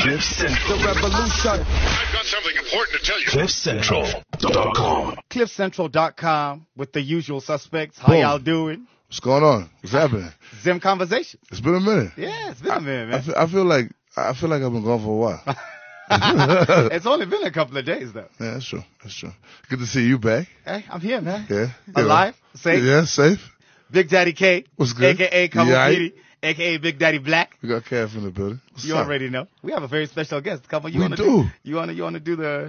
The revolution. I've got something important to tell you. CliffCentral.com. CliffCentral.com with the usual suspects. How Boom. y'all doing? What's going on? What's happening? Zim Conversation. It's been a minute. Yeah, it's been a minute, man. I feel like I've been gone for a while. It's only been a couple of days, though. Yeah, that's true. That's true. Good to see you back. Hey, I'm here, man. Yeah. Alive, safe. Yeah, safe. Big Daddy K. What's good? A.K.A. Kamu Yeah, Petey, a.k.a. Big Daddy Black. We got Kev in the building. What's You up? already know. We have a very special guest. Come on, you We wanna do. You wanna do the,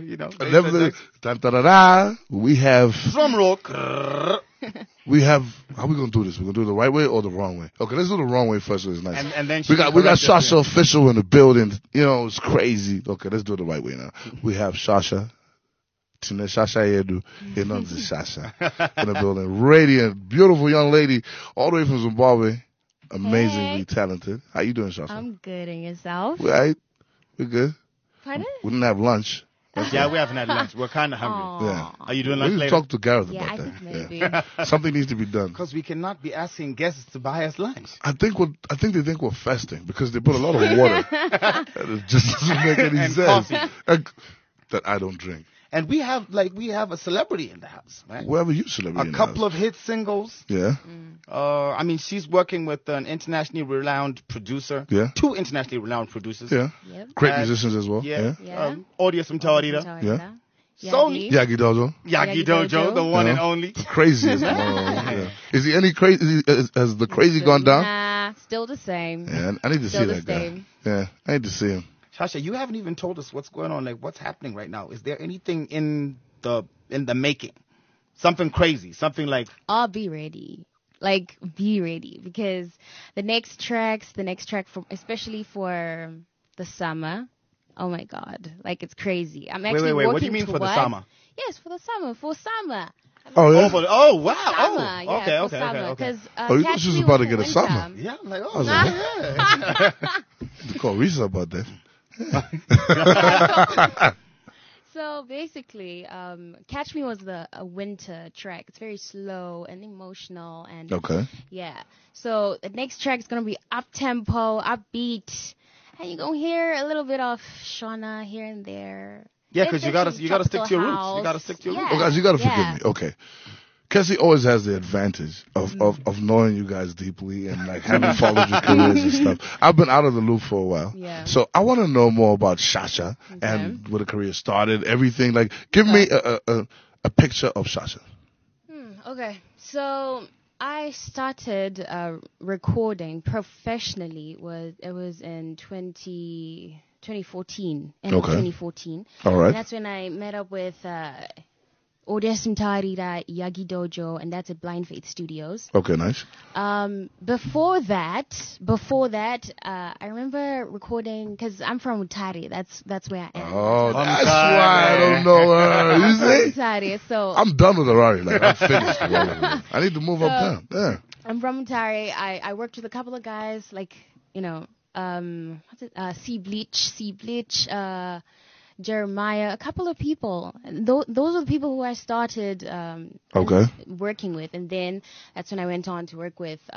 We have, drum roll. how we gonna do this? We're gonna do it the right way or the wrong way? Okay, let's do the wrong way first so it's nice. And then we got Shasha Official in the building. You know, it's crazy. Okay, let's do it the right way now. We have Shasha. Shasha Edu, Shasha in the building. Radiant, beautiful young lady, all the way from Zimbabwe. Amazingly talented. How you doing, Shasha? I'm good, and yourself? We all right? We good? Pardon? We didn't have lunch. Yeah, we haven't had lunch. We're kind of hungry. Yeah. Are you doing We lunch need to later? talk to Gareth Yeah, about I that. think maybe. Yeah. Something needs to be done. Because we cannot be asking guests to buy us lunch. I think they think we're fasting because they put a lot of water. It just doesn't make any And sense. coffee. That I don't drink. And we have a celebrity in the house, right? Wherever you celebrate. A couple of hit singles. Yeah. I mean, she's working with an internationally renowned producer. Yeah. 2 internationally renowned producers. Yeah. Yep. Great musicians as well. Yeah. Yeah. Audio Samtarita. Yeah. Sony. Yagi Dojo. Yagi Yagi Dojo, Dojo. the one Yeah. and only. Craziest. Yeah. Is he any crazy? Has the crazy gone down? Nah, still the same. Yeah, I need to see Still the that guy. same. Yeah, I need to see him. Shasha, you haven't even told us what's going on, like what's happening right now. Is there anything in the making? Something crazy, something like I'll be ready. Like, be ready. Because the next track, especially for the summer, oh my God. Like, it's crazy. I'm actually wait. working What do you mean for the towards- summer? Yes, for the summer. For summer. Oh yeah. Oh wow! Summer, Oh, yeah, okay. for summer. Because Oh, you thought she was about to get a summer. Yeah, I'm like, I oh, was yeah. To call Risa about that. So basically, Catch Me was a winter track. It's very slow and emotional, and Okay. yeah. So the next track is gonna be up tempo, upbeat, and you're gonna hear a little bit of Shauna here and there. Yeah, because you gotta stick to your roots. House. You gotta stick to your roots. Oh, guys, you gotta forgive Yeah. me. Okay. Cassie always has the advantage of knowing you guys deeply and like having followed your careers and stuff. I've been out of the loop for a while. Yeah. So I want to know more about Shasha and where the career started, everything. Like, give me a picture of Shasha. Okay, so I started recording professionally. It was in 2014, end of Okay. 2014. All right. And that's when I met up with Odesim Tarira, Yagi Dojo, and that's at Blind Faith Studios. Okay, nice. Before that, I remember recording because I'm from Mutare. That's where I am. Oh, that's why I don't know her. You see? Mutare. So I'm done with Harari. Like, I'm finished. I need to move up down. Yeah. I'm from Mutare. I worked with a couple of guys, like, C Bleach, Jeremiah, a couple of people. And those are the people who I started working with. And then that's when I went on to work with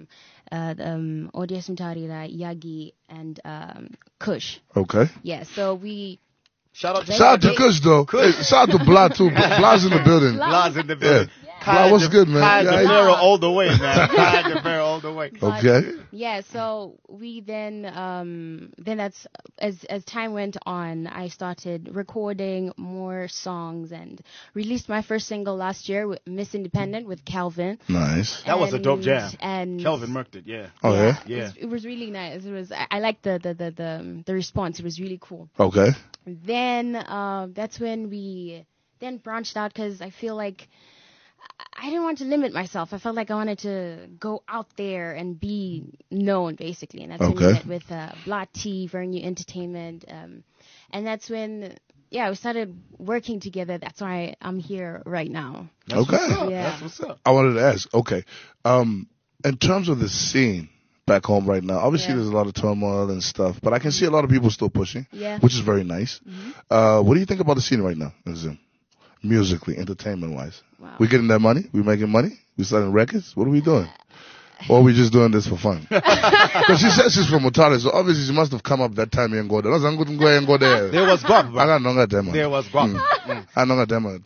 Odia Simtarira, Yagi, and Kush. Okay. Yeah, so we... Shout out to Kush, though. Hey, shout out to Blah, too. Blah's in the building. Blah's in the building. Blah, what's good, man? Kyle Yeah, DeVero all the way, man. Kyle DeVero all the way. Okay. Yeah, so we then that's as time went on, I started recording more songs and released my first single last year with Miss Independent with Calvin. Nice. That was a dope jam. And Kelvin murked it, yeah. Oh, yeah? Yeah. It was really nice. I liked the response. It was really cool. Okay. Then that's when we then branched out because I feel like I didn't want to limit myself. I felt like I wanted to go out there and be known, basically. And that's when we met with Blot T, Very New Entertainment. And that's when, we started working together. That's why I'm here right now. That's Okay. What's up. Yeah. That's what's up. I wanted to ask, okay, in terms of the scene back home right now, obviously there's a lot of turmoil and stuff, but I can see a lot of people still pushing, which is very nice. What do you think about the scene right now in Zim? Musically, entertainment-wise? Wow. We getting that money? We making money? We selling records? What are we doing? Or are we just doing this for fun? Because she says she's from Mutare, so obviously she must have come up that time and go there. I couldn't go and go there. There was guap, I bro. got nonga demo. There was guap. I nonga demo.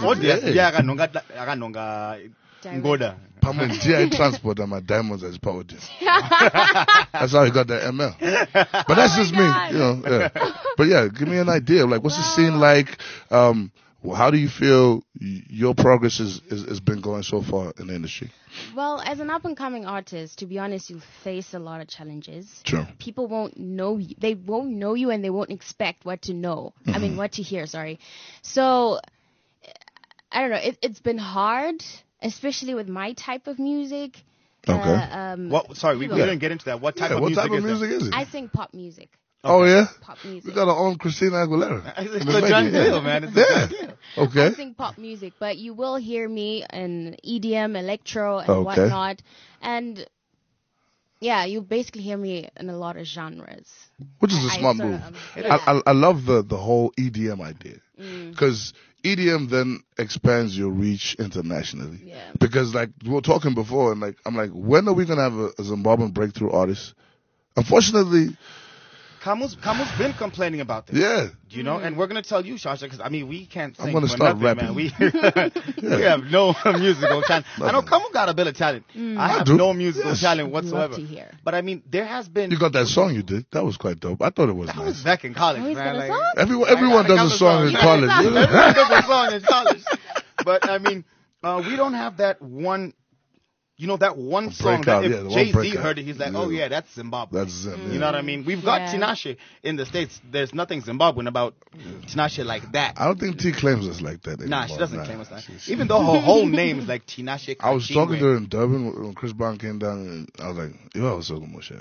Ngoda. Pamela GI Transport and my diamonds as power. That's how he got that ML. But that's just me, God. you know. Yeah. But yeah, give me an idea. Like, what's the scene like? How do you feel your progress has been going so far in the industry? Well, as an up-and-coming artist, to be honest, you face a lot of challenges. True. People won't know you. They won't know you, and they won't expect what to know. I mean, what to hear, sorry. So, I don't know. It's been hard, especially with my type of music. Okay. What? Sorry, we didn't get into that. What type of what music type of is music is it? I sing pop music. Oh, yeah? Pop music. We got our own Christina Aguilera. It's In a the done making, deal, man. It's a done deal. Okay. I sing pop music, but you will hear me in EDM, electro, and Okay. whatnot. And yeah, you basically hear me in a lot of genres. Which is a I smart sort move. of, I love the whole EDM idea. Because EDM then expands your reach internationally. Yeah. Because like we were talking before, and like I'm like, when are we gonna have a Zimbabwean breakthrough artist? Unfortunately, Kamu's been complaining about this. yeah. You know, and we're gonna tell you, Shasha, because I mean we can't sing I'm gonna for start nothing, rapping. man. We have no musical talent. I know Kamu got a bit of talent. I have do. no musical Yes. talent Love whatsoever. to hear. But I mean, there has been You got that song you did. That was quite dope. I thought it was that nice. was back in college, Oh, he's man. got a Like, song? Everyone I does a got song in a college. Everyone does a song in college. But I mean, we don't have that one. You know, that one song breakout, that yeah, the if one Jay-Z breakout. heard it, he's like, oh Yeah. yeah, that's Zimbabwe. That's Zim. You know what I mean? We've got Yeah. Tinashe in the States. There's nothing Zimbabwean about Tinashe like that. I don't think T claims us like that anymore. Nah, she doesn't claim us that. She- Even though her whole name is like Tinashe. I was talking to her in Durban when Chris Brown came down, and I was like, "You are so good, Moshe."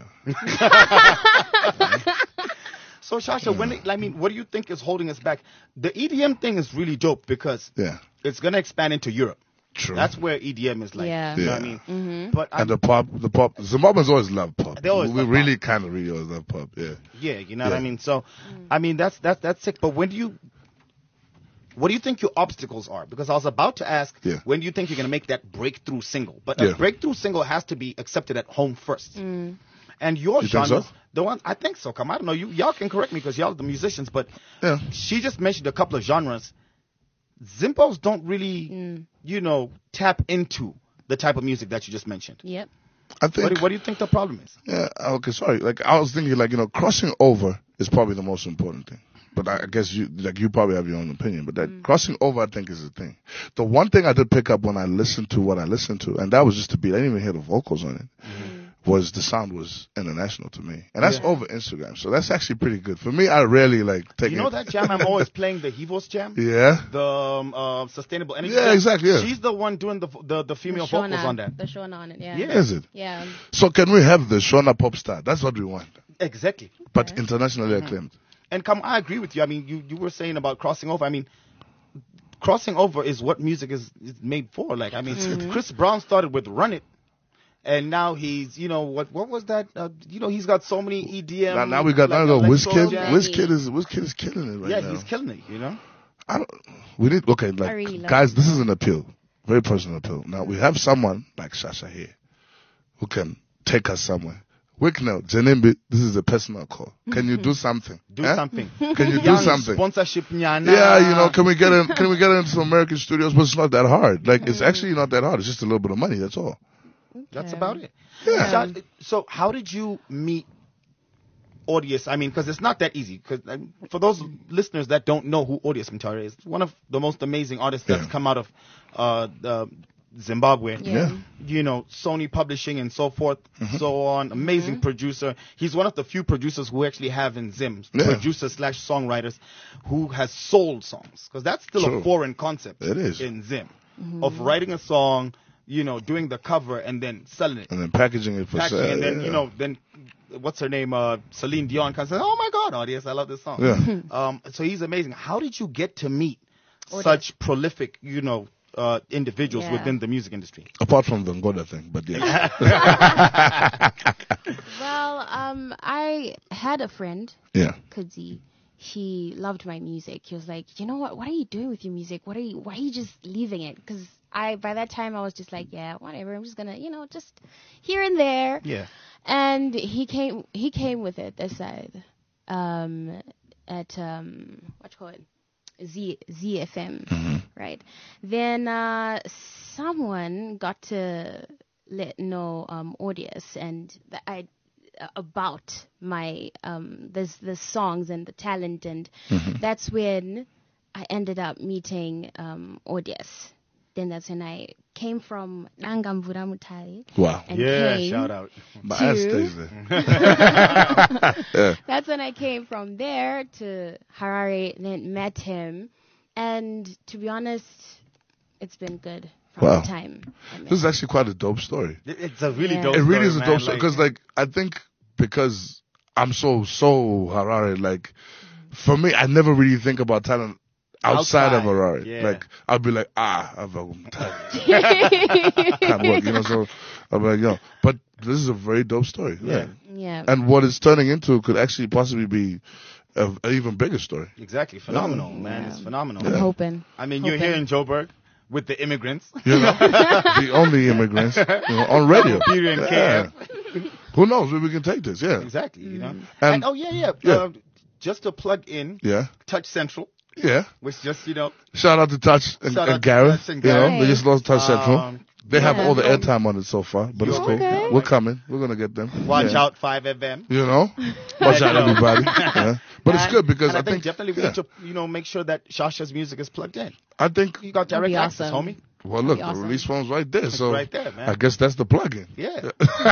So Shasha, what do you think is holding us back? The EDM thing is really dope because Yeah, it's gonna expand into Europe. true. That's where EDM is like. Yeah. You know what I Yeah. mean? But And the pop. Zimbabweans always love pop. They always we love really kind of really always love pop. Yeah. yeah, you know what I Yeah. mean? So, I mean, that's sick. But what do you think your obstacles are? Because I was about to ask, Yeah. when do you think you're going to make that breakthrough single? But Yeah. a breakthrough single has to be accepted at home first. And your You think genres, so? the ones, I think so. Come, I don't know. Y'all can correct me because y'all are the musicians, but Yeah. she just mentioned a couple of genres. Zimbos don't really, tap into the type of music that you just mentioned. Yep. I think. What do you think the problem is? Yeah. Okay. Sorry. Like I was thinking, like crossing over is probably the most important thing. But I guess you probably have your own opinion. But that crossing over, I think, is the thing. The one thing I did pick up when I listened to what I listened to, and that was just the beat. I didn't even hear the vocals on it. Was the sound was international to me, and that's over Instagram. So that's actually pretty good for me. I rarely take. You know that jam I'm always playing, the Hivos jam? Yeah. The sustainable energy. Yeah, jam? exactly, yeah. She's the one doing the female vocals on that. The Shona on it, yeah. Yeah. Is it? Yeah. So can we have the Shona pop star? That's what we want, Exactly. but internationally acclaimed. And I agree with you. I mean, you were saying about crossing over. I mean, crossing over is what music is made for. Like, I mean, Chris Brown started with Run It. And now he's, what was that? He's got so many EDM. Now we got electro Wizkid. jam. Wizkid is killing it right now. Yeah, he's killing it. We need I really love guys. it. This is an appeal, very personal appeal. Now we have someone like Shasha here who can take us somewhere. Wicknell, Janimbi, this is a personal call. Can you do something? Do Eh? something. Can you do Young something? Sponsorship, nyana. Yeah, can we get into some American studios? But it's not that hard. Like it's actually not that hard. It's just a little bit of money. That's all. That's about it. Yeah. So how did you meet Audius? I mean, because it's not that easy. Because for those listeners that don't know who Audius Mtare is, one of the most amazing artists that's come out of Zimbabwe. Yeah. Sony Publishing and so forth, so on. Amazing producer. He's one of the few producers who actually have in Zim, Yeah. producers/songwriters who has sold songs. Because that's still True. a foreign concept It is. in Zim. Of writing a song, doing the cover and then selling it. And then packaging it for sale. And then, yeah. then what's her name? Celine Dion comes and says, oh my God, Audius, I love this song. Yeah. So he's amazing. How did you get to meet such prolific, individuals Yeah. within the music industry? Apart from the Ngoda thing, but yeah. Well, I had a friend, Yeah. Kudzi. He loved my music. He was like, you know what? What are you doing with your music? Why are you just leaving it? Because by that time I was just like, yeah, whatever. I'm just gonna, just here and there. Yeah. And he came with it this side, at what you call it, ZFM, right? Then someone got to know Audius and about my the songs and the talent, and that's when I ended up meeting Audius. Then that's when I came from Nangamvura Mutari. Wow. And Yeah, came shout out. My to- ass stays there. That's when I came from there to Harare, then met him. And to be honest, it's been good from Wow. the time I met This is actually quite a dope story. It's a really Yeah. dope It really story, is a man. dope story because, I think because I'm so Harare, for me, I never really think about talent outside of Harare. yeah. I'll be like, I'm tired. Can't work, so I'll be like, but this is a very dope story. Yeah. Yeah. And what it's turning into could actually possibly be an even bigger story. Exactly. Phenomenal, man. It's phenomenal. I'm hoping. I mean, you're here in Joburg with the immigrants. The only immigrants on radio. Here in Yeah. KF. Who knows where we can take this? Yeah. Exactly, And- And oh, yeah. Yeah. Just to plug in, Yeah. Touch Central, Yeah. which just, Shout out to Touch and, Shout out to Gareth. Touch and You know, Gareth. they just lost Touch Central. They have yeah. all the airtime on it so far, but it's cool. Okay. We're coming. We're gonna get them. watch Yeah. out 5FM. You know, watch out, everybody. Yeah. But it's And- good because and I think definitely we need to, make sure that Shasha's music is plugged in. I think. You got That'd direct be access, awesome. homie. Well, look, be the awesome. release phone's right there, so right there, man. I guess that's the plug-in. Yeah.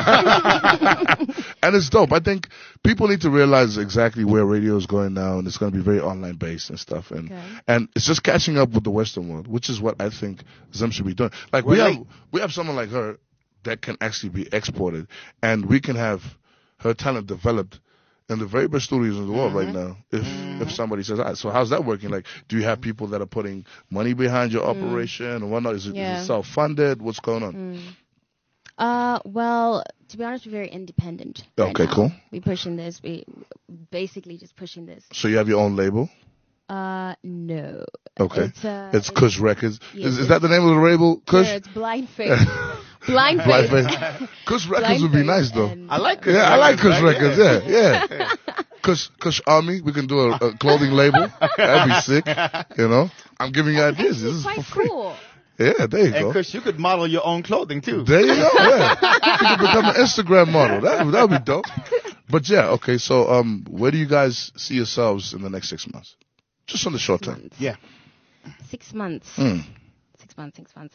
And it's dope. I think people need to realize exactly where radio is going now, and it's going to be very online based and stuff. And Okay. and it's just catching up with the Western world, which is what I think Zim should be doing. Like We're we late. have someone like her that can actually be exported, and we can have her talent developed in the very best studios in the world right now. If somebody says, so how's that working? Like, do you have people that are putting money behind your operation and whatnot? Is it Yeah. self funded? What's going on? Well, to be honest, we're very independent. right Okay, now. cool. We pushing this. We basically just pushing this. So you have your own label? No. Okay. It's Kush Records. Yes, Is that the name of the label? Kush? Yeah, it's Blind Faith. Blind Blind Faith. Faith. Kush Records Blind would be Faith nice though. and- I like Kush Yeah, I like Records, Kush right? Records. Yeah. Kush Army. We can do a clothing label. That'd be sick. I'm giving you ideas. This It's is quite for free. cool. Yeah, there you And go. Kush, you could model your own clothing too. There you go. Yeah. You can become an Instagram model. That would be dope. But yeah, okay. So where do you guys see yourselves in the next 6 months? Just on the short term. Yeah. 6 months. Hmm. 6 months. 6 months.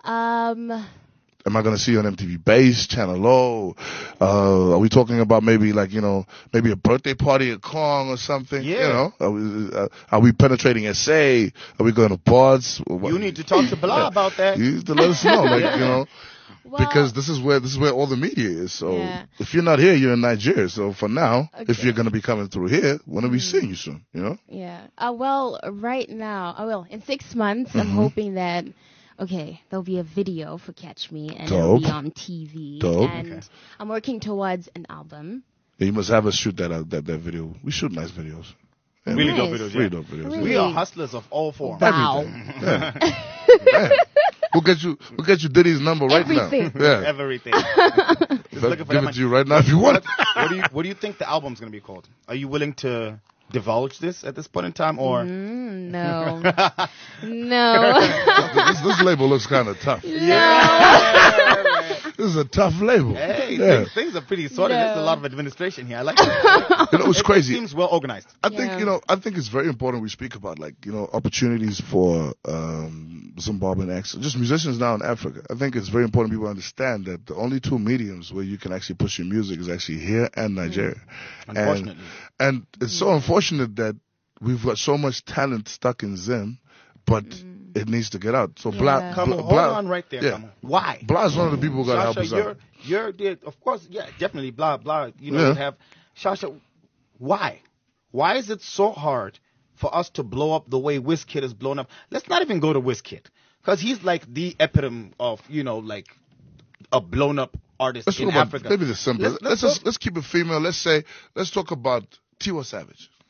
Am I going to see you on MTV Base, Channel O? Are we talking about maybe maybe a birthday party at Kong or something? Yeah. Are we penetrating SA? Are we going to bars? You need to talk to Blah about that. You need to let us know, Well, because this is where all the media is. So Yeah. if you're not here, you're in Nigeria. So for now, if Okay. you're going to be coming through here, when are we seeing you soon? yeah. Well, right now, in 6 months, I'm Mm-hmm. hoping that, there'll be a video for Catch Me, and it'll be Dope. on TV. Dope. And I'm working towards an album. You must have us shoot that video. We shoot nice videos. Yeah, Really Nice. dope videos. Really Yeah. dope videos. Really? We are hustlers of all forms. Wow. Everything. Yeah. We'll get you Diddy's number right Everything. now. Yeah. Everything. Give looking for it that to you right now if you want. What do you think the album's gonna be called? Are you willing to divulge this at this point in time, or No. No. this label looks kind of tough. This is a tough label. hey, Yeah. things are pretty sorted. No. There's a lot of administration here. I like it. It's crazy. It seems well organized. I think Yeah. I think it's very important we speak about opportunities for Zimbabwean acts, just musicians now in Africa. I think it's very important people understand that the only two mediums where you can actually push your music is actually here and Nigeria. Unfortunately. And it's so unfortunate that we've got so much talent stuck in Zim, but it needs to get out. So Yeah. Blah, Come on, hold on right there. Yeah. Come on. Why? Blah is one of the people who got to help us Shasha, out. you're there. Of course, yeah, definitely. Blah. Yeah. You have Shasha. Why? Why is it so hard for us to blow up the way WizKid is blown up? Let's not even go to WizKid, because he's like the epitome of like a blown up artist Let's in talk about Africa. maybe the simplest. Let's keep it female. Let's talk about Tiwa Savage.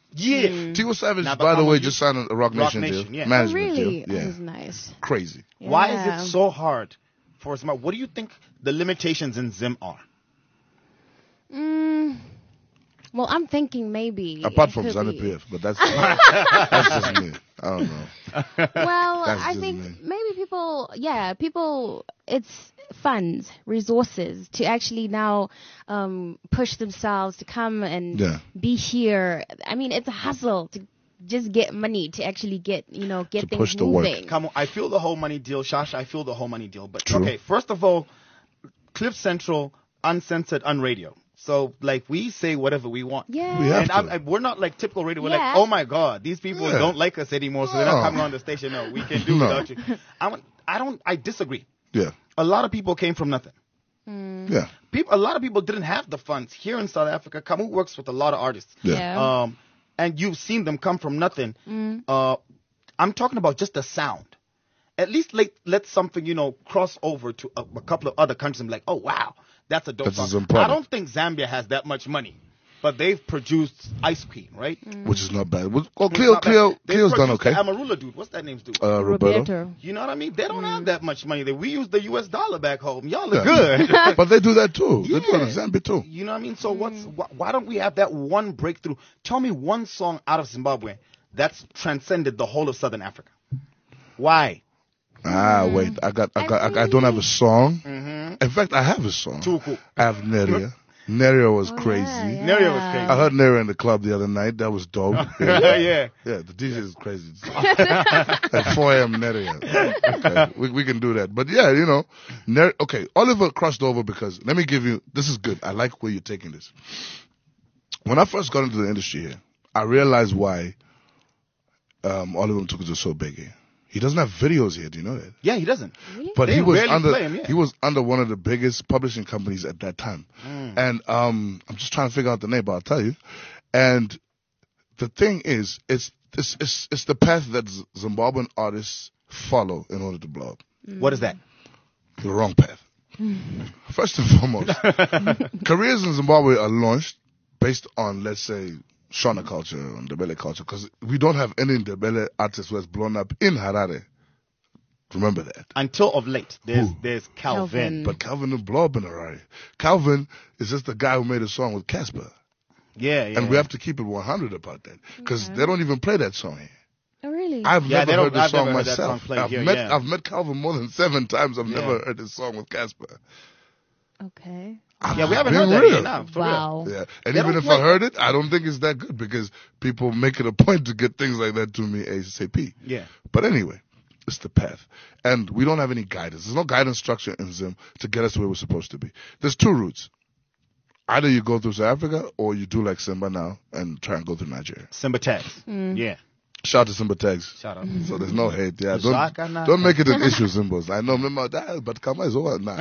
Yeah. Tiwa Savage, Nah, but by the come way, on, just signed a Rock Rock Nation deal. Nation, yeah. Oh, Management really? deal. Yeah. That is nice. Crazy. Why is Yeah. it so hard for us? What do you think the limitations in Zim are? Well, I'm thinking maybe. Apart it from could Zanny be- Piff, but that's just me. I don't know. Well, That's I just think me. maybe people, it's funds, resources to actually now push themselves to come and Yeah. be here. I mean, it's a hustle to just get money to actually get To things push the work. moving. Come on, I feel the whole money deal, Shasha. I feel the whole money deal. But True. okay, first of all, Cliff Central, uncensored, unradio. So like we say whatever we want. Yeah. We have And to. we're not like typical radio. We're Yeah. like, oh my God, these people Yeah. don't like us anymore, so they're No. not coming on the station. No, we can do No. without you. I disagree. Yeah. A lot of people came from nothing. Yeah. A lot of people didn't have the funds here in South Africa. Kamu works with a lot of artists. Yeah. And you've seen them come from nothing. I'm talking about just the sound. At least let something, cross over to a couple of other countries and be like, oh, wow, that's a dope That's a song. Zim product. I don't think Zambia has that much money, but they've produced Ice Queen, right? Which is not bad. Well, It's not bad. They've Cleo's done produced okay. the Amarula dude. What's that name's dude? Roberto. You know what I mean? They don't have that much money. We use the U.S. dollar back home. Y'all Yeah. are good. But they do that too. They do it in Yeah. Zambia too. You know what I mean? So why don't we have that one breakthrough? Tell me one song out of Zimbabwe that's transcended the whole of Southern Africa. Why? Wait. I don't have a song. In fact, I have a song. Too cool. I have Neria. Neria was crazy. yeah. Neria was crazy. I heard Neria in the club the other night. That was dope. Yeah. Yeah, the DJ is crazy. At 4 a.m. Neria. Okay, we can do that. But yeah, okay, Oliver crossed over because, let me give you, this is good. I like where you're taking this. When I first got into the industry here, I realized why Oliver Mtukudzi is so big here. He doesn't have videos here. Do you know that? Yeah, he doesn't. But They he was rarely play him, yeah. he was under one of the biggest publishing companies at that time. And I'm just trying to figure out the name, but I'll tell you. And the thing is, it's the path that Zimbabwean artists follow in order to blow up. What is that? The wrong path. First and foremost, careers in Zimbabwe are launched based on, let's say, Shona culture and Ndebele culture, because we don't have any Ndebele artist who has blown up in Harare. Remember that. Until of late, Who? there's Calvin. But Calvin didn't blow up in Harare. Calvin is just the guy who made a song with Casper. Yeah. And we have to keep it 100 about that, because they don't even play that song here. Oh, really? I've Yeah, never heard this I've song never heard that myself. song played here, yeah. I've met Calvin more than 7 times. I've Yeah. never heard this song with Casper. Okay. Yeah, we haven't Being heard that real. yet now. For real. Wow. Yeah, and They even don't if I play- heard it, I don't think it's that good, because people make it a point to get things like that to me ASAP. Yeah. But anyway, it's the path. And we don't have any guidance. There's no guidance structure in Zim to get us to where we're supposed to be. There's 2 routes. Either you go through South Africa, or you do like Simba now and try and go through Nigeria. Simba Tags. Yeah. Shout out to Simba Tags. Shout out. So there's no hate. Yeah, Zaka naka. don't make it an issue, Zimbos. I know, remember that, but Kama is over now.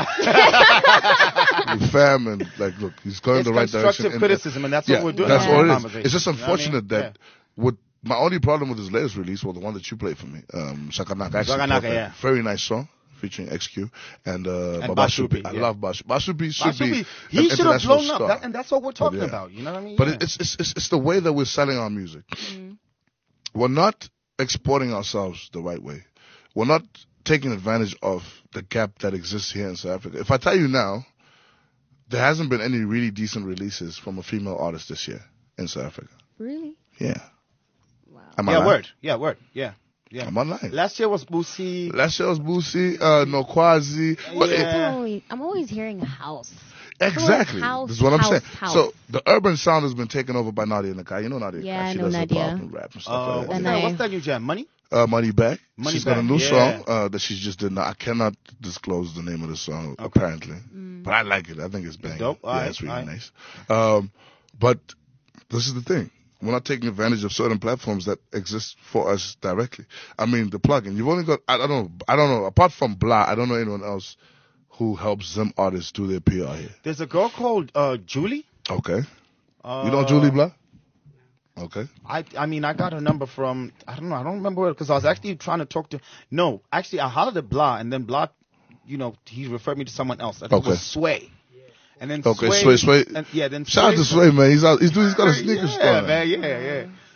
We fam and like, look, he's going It's the right direction. constructive criticism, and that's Yeah, what we're doing. that's in our all it is. conversation. It's just You know what I mean? unfortunate that with my only problem with his latest release, well, the one that you played for me, Shakanaka, actually Shakanaka, perfect. yeah. Very nice song featuring XQ and Baba Bashubi, Shubi. I yeah. love Bashubi. Bashubi should be Bashubi, he an should have international blown up, star. and that's what we're talking Yeah. about. You know what I mean? But Yeah. it's the way that we're selling our music. We're not exporting ourselves the right way. We're not taking advantage of the gap that exists here in South Africa. If I tell you now, there hasn't been any really decent releases from a female artist this year in South Africa. Really? Yeah. Wow. Am I Yeah, lying? word. Yeah, word. Yeah. Yeah. Am I lying? Last year was Boosie. Last year was Boosie, Nokwazi. But Yeah. I'm always hearing a house. exactly. House, This is what I'm house, saying. house. So the urban sound has been taken over by Nadia Nakai. You know Nadia Yeah, Nakai. I She know does Nadia. hip hop and rap and stuff like What's that. And what's that new jam? Money? Money Back. Money She's got a Back, new yeah. song that she's just did now. I cannot disclose the name of the song, apparently. But I like it. I think it's banging. dope. Yeah, Alright, it's really alright. nice. But this is the thing. We're not taking advantage of certain platforms that exist for us directly. I mean, the plugin. You've only got, I don't know. Apart from Blah, I don't know anyone else who helps Zim artists do their PR here. There's a girl called Julie. Okay. You know Julie Blah? Okay. I mean, I got her number from, I don't know, I don't remember because I was actually trying to talk to, no, actually I hollered at Blah, and then Blah, he referred me to someone else. I think it was Okay. Sway. And then Okay, Sway. And, yeah, then Shout out to Sway, man. He's got a sneaker store. Yeah, man, yeah.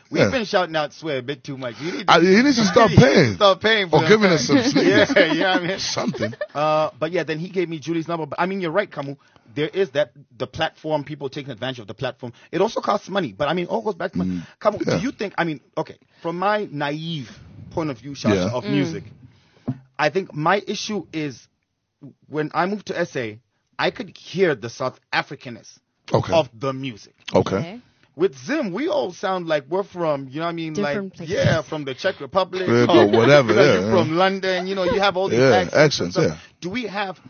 We've Yeah. been shouting out Sway a bit too much. You need He needs to start you need to paying. Start paying for Or them. giving us some sneakers. Yeah, you know what I mean? Something. But yeah, then he gave me Julie's number. But I mean, you're right, Kamu. There is the platform, people taking advantage of the platform. It also costs money. But I mean, all goes back to money. Kamu, Yeah. do you think, I mean, okay, from my naive point of view, Shasha, Yeah. of music, I think my issue is when I moved to SA, I could hear the South Africanness Okay. of the music. Okay. With Zim, we all sound like we're from, you know what I mean? Different like, places. yeah, from the Czech Republic. Or whatever, Because yeah, you're yeah. from London, you know, you have all these Yeah, accents. and accents, stuff. yeah. Do we have,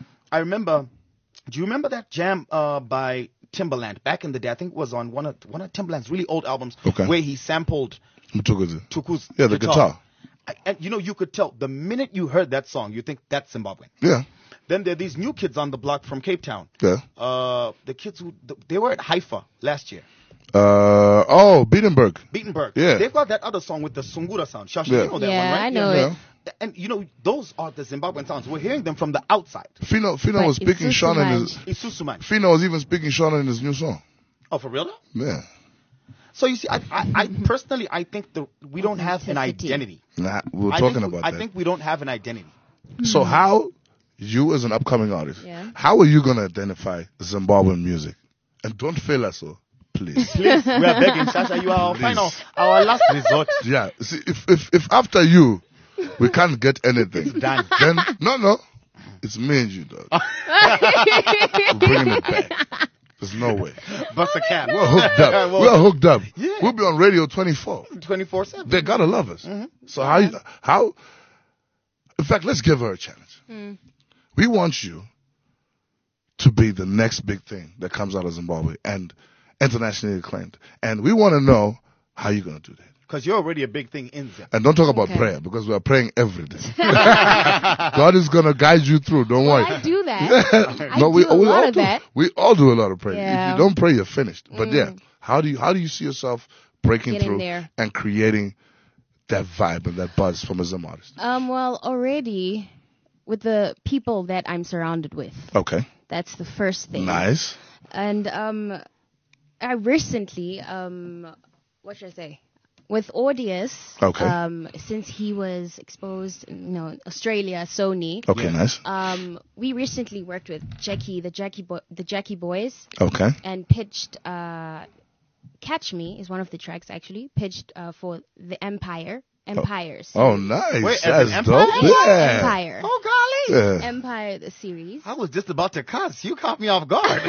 do you remember that jam by Timbaland back in the day? I think it was on one of Timbaland's really old albums Okay. where he sampled Mtukuzi. Tuku's Yeah, the guitar. And you know, you could tell the minute you heard that song, you think that's Zimbabwean. Yeah. Then there are these new kids on the block from Cape Town. Yeah. The kids they were at Haifa last year. Beatenberg. Beatenberg. Yeah. They've got that other song with the Sungura sound. Shasha, Yeah. you know that one, Yeah, right? I know Yeah. it. And you know, those are the Zimbabwean sounds. We're hearing them from the outside. Fino But was speaking it's Shona in just his. Isusuman. Fino was even speaking Shona in his new song. Oh, for real though? Yeah. So you see, I personally, I think we don't have an Authenticity. identity. Nah, we were I talking think, about I that. think we don't have an identity. So how, you as an upcoming artist, Yeah. how are you going to identify Zimbabwean music? And don't fail us, oh, please. Please, we are begging, Shasha. You are our final, our last resort. Yeah. See, if after you, we can't get anything, done. then, no. It's me and you, dog. We're bringing it back. There's no way. Bust a cap. We're hooked up. Well, We're hooked up. Yeah. We'll be on radio 24. 24/7. They gotta love us. So how? In fact, let's give her a challenge. We want you to be the next big thing that comes out of Zimbabwe and internationally acclaimed. And we want to know how you're gonna do that. Because you're already a big thing in Zim. And don't talk about Okay. prayer because we are praying every day. God is gonna guide you through. Don't worry. I do that. I do a we lot all of do. that. We all do a lot of praying. If Yeah. you don't pray, you're finished. But yeah, how do you see yourself breaking Getting through there. and creating that vibe and that buzz from a Zim artist? Well, already with the people that I'm surrounded with. Okay, That's the first thing. nice. And I recently, what should I say? With Audius, Okay. Since he was exposed, Australia, Sony, Okay, nice. we recently worked with the Jackie Boys, Okay, and pitched. Catch Me is one of the tracks actually pitched for the Empires. oh nice. Wait, as That's an dope. empire? Yeah. Empire. Oh, golly. Yeah. Empire, the series. I was just about to cuss. You caught me off guard.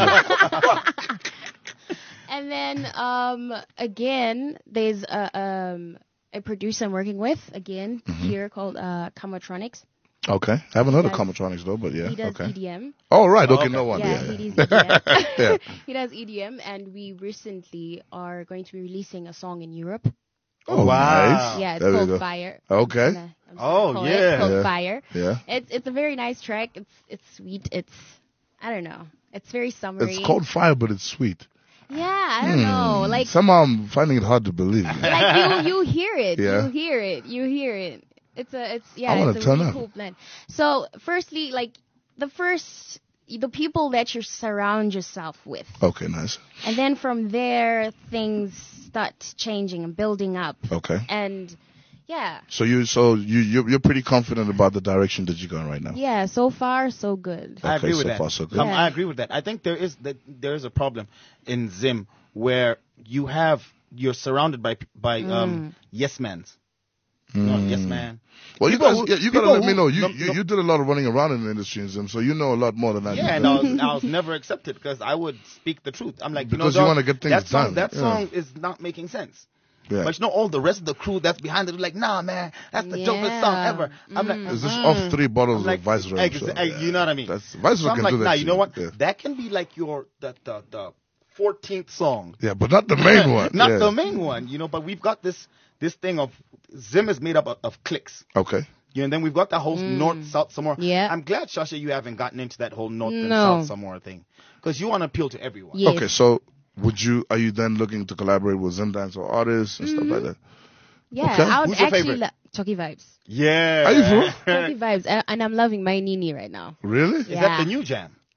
And then again, there's a producer I'm working with again here called Kamatronics. Okay, I haven't heard of He does- Comatronics though, but yeah. He does Okay. EDM. Oh right. Okay, Okay. no wonder. Yeah, Yeah. he does EDM. Yeah. He does EDM, and we recently are going to be releasing a song in Europe. Oh, Wow. nice. Yeah, it's There we called go. Fire. Okay. I'm gonna Oh, call it. yeah. It's called Yeah. Fire. Yeah. It's a very nice track. It's sweet. It's I don't know. It's very summery. It's called fire, but it's sweet. Yeah, I don't know. Like Somehow I'm finding it hard to believe. you hear it. Yeah. You hear it. It's I it's wanna a turn really up. cool blend. So firstly, like the people that you surround yourself with, Okay, nice. and then from there things start changing and building up, Okay. and yeah, So you're pretty confident about the direction that you're going right now. yeah. So far, so good. I Okay, agree with so that. far, so good. Yeah. I agree with that. I think there is a problem in Zim where you're surrounded by yes mans. Yes man. Well, you People guys, who- you gotta people let me who- know. You, no, you no. you did a lot of running around in the industry in Zim, so you know a lot more than I do. Yeah, and I was never accepted because I would speak the truth. I'm like, Because you dog, wanna get things that song, done, That yeah. song is not making sense. Yeah. But all the rest of the crew that's behind it are like, nah, man, that's the dopest song Yeah. ever. I'm like, Is this off 3 bottles like, of Viceroy? you know what I mean? That's, Viceroy So I'm can like, do that nah, shit. you know what? Yeah. That can be like the 14th song. Yeah, but not the main one. Not Yeah. the main one, but we've got this thing of Zim is made up of cliques. Okay. And then we've got that whole North, South, Samoa. Yeah. I'm glad, Shasha, you haven't gotten into that whole North and No. South Samoa thing. Because you want to appeal to everyone. Yes. Okay, so are you then looking to collaborate with Zim dance or artists and stuff like that? Yeah, Okay. I would Who's your actually favorite? Chucky Vibes. Yeah. Are you for real? Chucky Vibes, and I'm loving my Nini right now. Really? Is that Yeah. the new jam?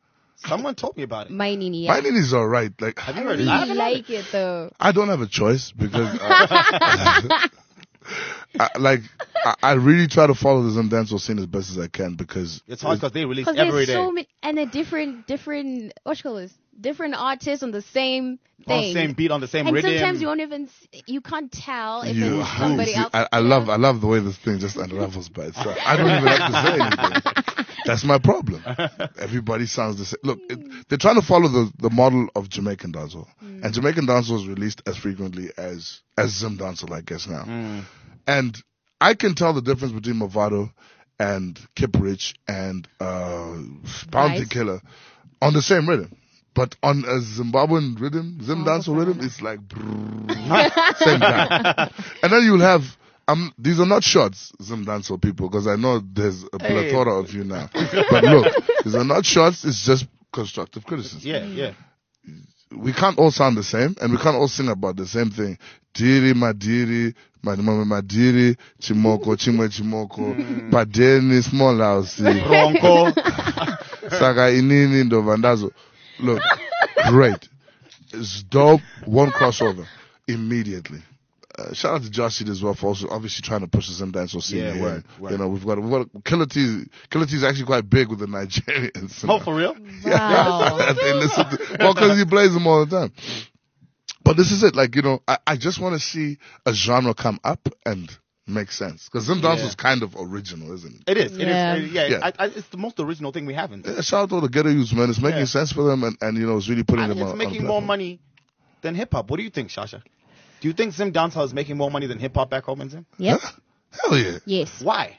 Someone told me about it. My Nini, yeah. My Nini's alright. Like, Have you heard I it? I really haven't heard like it though. I don't have a choice because, I really try to follow the Zim dancehall scene as best as I can because It's hard because they release Because every there's day. so many, and a different, what you call this? Different artists on the same On the thing. same beat, on the same and rhythm. sometimes you won't even, you can't tell if you, it's somebody see, else. I love the way this thing just unravels by itself. I don't even have to say anything. That's my problem. Everybody sounds the same. Look, they're trying to follow the model of Jamaican dancehall, and Jamaican dancehall is released as frequently as Zim dancehall, I guess now. And I can tell the difference between Movado and Kip Rich and Bounty Nice. Killer on the same rhythm. But on a Zimbabwean rhythm, Zim dancehall rhythm, it's like same guy. And then you'll have these are not shots, Zim dancehall people, because I know there's a plethora of you now. But look, these are not shots. It's just constructive criticism. Yeah. We can't all sound the same, and we can't all sing about the same thing. Diri, madiri, madiri, chimoko, chimoko, padeni, small house, Bronco. saga inini, ndovandazo. Look, great. It's dope. One crossover immediately. Shout out to Josh Seed as well for also obviously trying to push the Zim dancehall scene. Yeah, here. word. You know, we've got Killer T. Killer T is actually quite big with the Nigerians. Oh, for real? Wow. They listen to, well, because he plays them all the time. But this is it. Like, you know, I just want to see a genre come up and make sense. Because Zim dancehall is kind of original, isn't it? It is. Yeah. Yeah. It's the most original thing we have in Yeah, shout out to all the ghetto youths, man. It's making Yeah. sense for them, and you know, it's really putting I them think on. it's making on a more platform. money than hip hop. What do you think, Shasha? Do you think Zim dancehall is making more money than hip hop back home in Zim? Yep. Hell yeah. Yes. Why?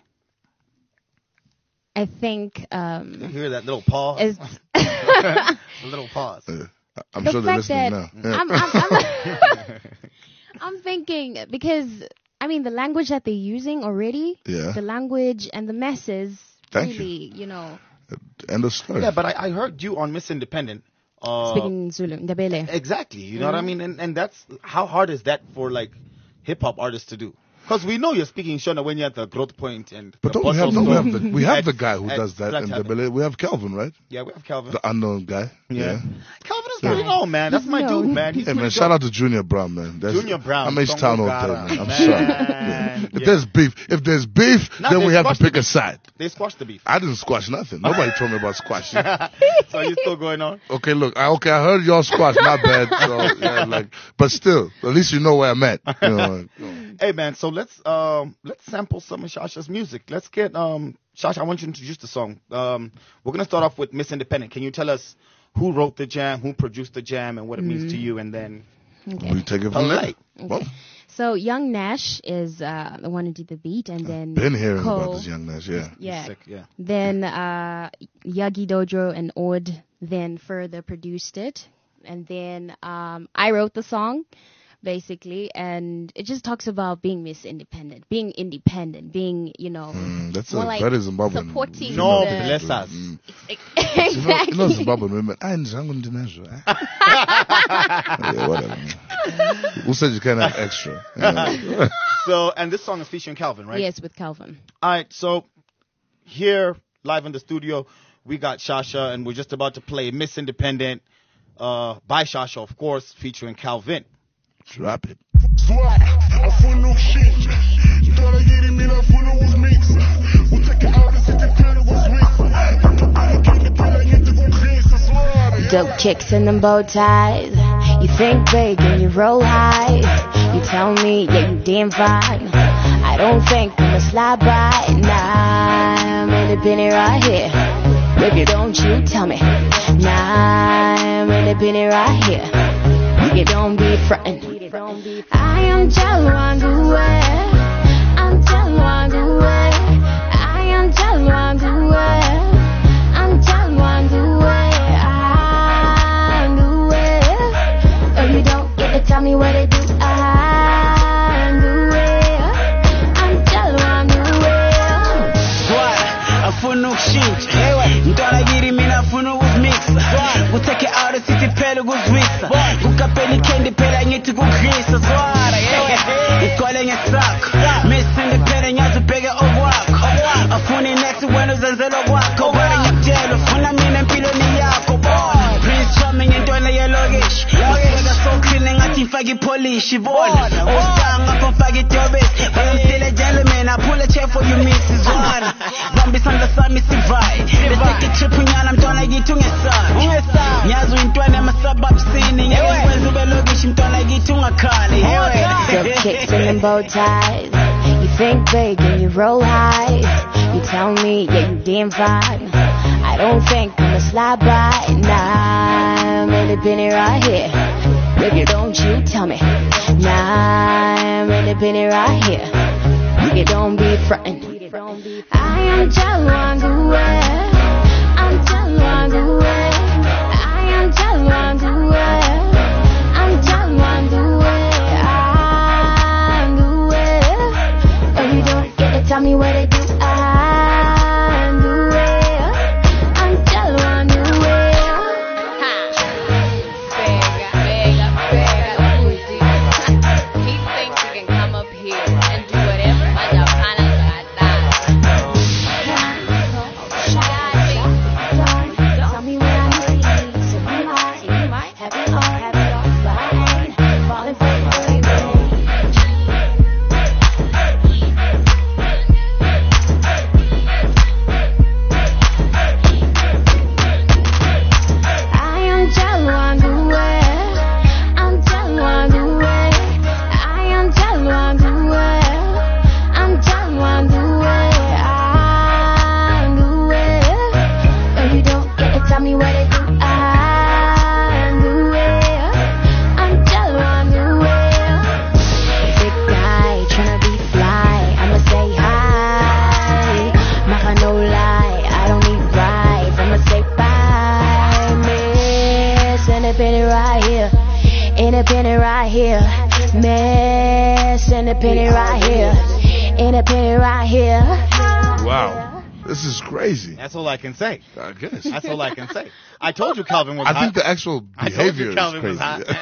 I think You hear that little pause? it's A little pause. I'm the sure they're fact listening that now. Yeah. I'm thinking because I mean the language that they're using already, Yeah. the language and the masses Thank you. really, you know, End of story. Yeah, but I heard you on Miss Independent. speaking Zulu, Ndebele. Exactly. You know what I mean? And that's how hard is that for like hip hop artists to do? Because we know you're speaking Shona when you're at the Growth Point and But the don't we have, Bottle no, Store. we have the At- guy who at does that Black in the Tavern. Belay. We have Calvin, right? Yeah, we have Calvin. The unknown guy. Yeah. Calvin is Yeah. pretty known, man. That's my known. dude, man. He's Hey man, pretty shout dope. out to Junior Brown, man. That's, Junior Brown, I'm H-Town all day, Songo man. I'm Gara. sorry. Man, Yeah. If yeah. there's beef, Nah, then they we have to squashed the pick a beef. side. They squashed the beef. I didn't squash nothing. Nobody told me about squashing. So you still going on? Okay, look, I heard y'all squash, my bad. So yeah, like, but still, at least you know where I'm at. You know, Hey man, so let's sample some of Shasha's music. Let's get Shasha, I want you to introduce the song. We're gonna start off with Miss Independent. Can you tell us who wrote the jam, who produced the jam, and what it means to you, and then Okay. we take it from there. Polite. Well, So Young Nash is the one who did the beat, and then been hearing Cole, about this young Nash, yeah. Yeah. Sick, yeah. Then Yagi Dojo and Ord then further produced it, and then I wrote the song, basically, and it just talks about being independent, being you know, That's more a like very Zimbabwean. supporting No, the, bless us. exactly. You know Zimbabwean women. I ain't Zangu Ndinezho, Yeah, whatever. Who said you can't have extra? Yeah. So, and this song is featuring Calvin, right? Yes, with Calvin. All right, so here, live in the studio, we got Shasha, and we're just about to play Miss Independent by Shasha, of course, featuring Calvin. Drop it. Dope chicks in them bow ties. You think big and you roll high. You tell me, yeah, you damn fine. I don't think I'ma slide by. Nah, I'm independent right here. Baby, don't you tell me. Nah, I'm independent right here. You don't be frontin'. I am Jalwangue. I'm Jalwangue. I am Jalwangue. I'm Jalwangue. Oh, you don't get to tell me what to do. I'm Jalwangue. Afuna ukushintsha Ntwana yiri mina afuna ukumixa Kutheke out sithi phela ukuzwisa Kukapeni candy phela ngithi kugrisa Zwara Ikole ngesakho Miss Independent nyazi ubheke okwakho Afuna next wena uzenzela kwakho Bari ngiyakutshela ufuna mina empilweni yakho polish bona usanga pamfaka idobesi I'm still a gentleman I pull a chair for you Mrs. One bambisana sami sivai let's take a trip unyana mntwana gitu ngesana nyazi uyintwana emasabab sini ngekwenza ube lokishi mntwana gitu ungakhali Silk kicks and them bow ties. You think big and you roll high. You tell me, yeah, you damn fine. I don't think I'ma slide by. Nah, I'm in the penny right here. Baby, don't you tell me. Nah, I'm in the penny right here. Baby, don't be frontin'. I am Jalwangue. I'm Jalwangue. I am Jalwangue. I'm Jalwangue. Tell me what it do. I'm the way. I'm telling you the way. He thinks he can come up here and do whatever. But y'all kind of Tell me what I need. So you might have it all, but I ain't falling for you. Wow. This is crazy. That's all I can say. I guess. That's all I can say. I told you Calvin was hot. I think the actual behavior is crazy.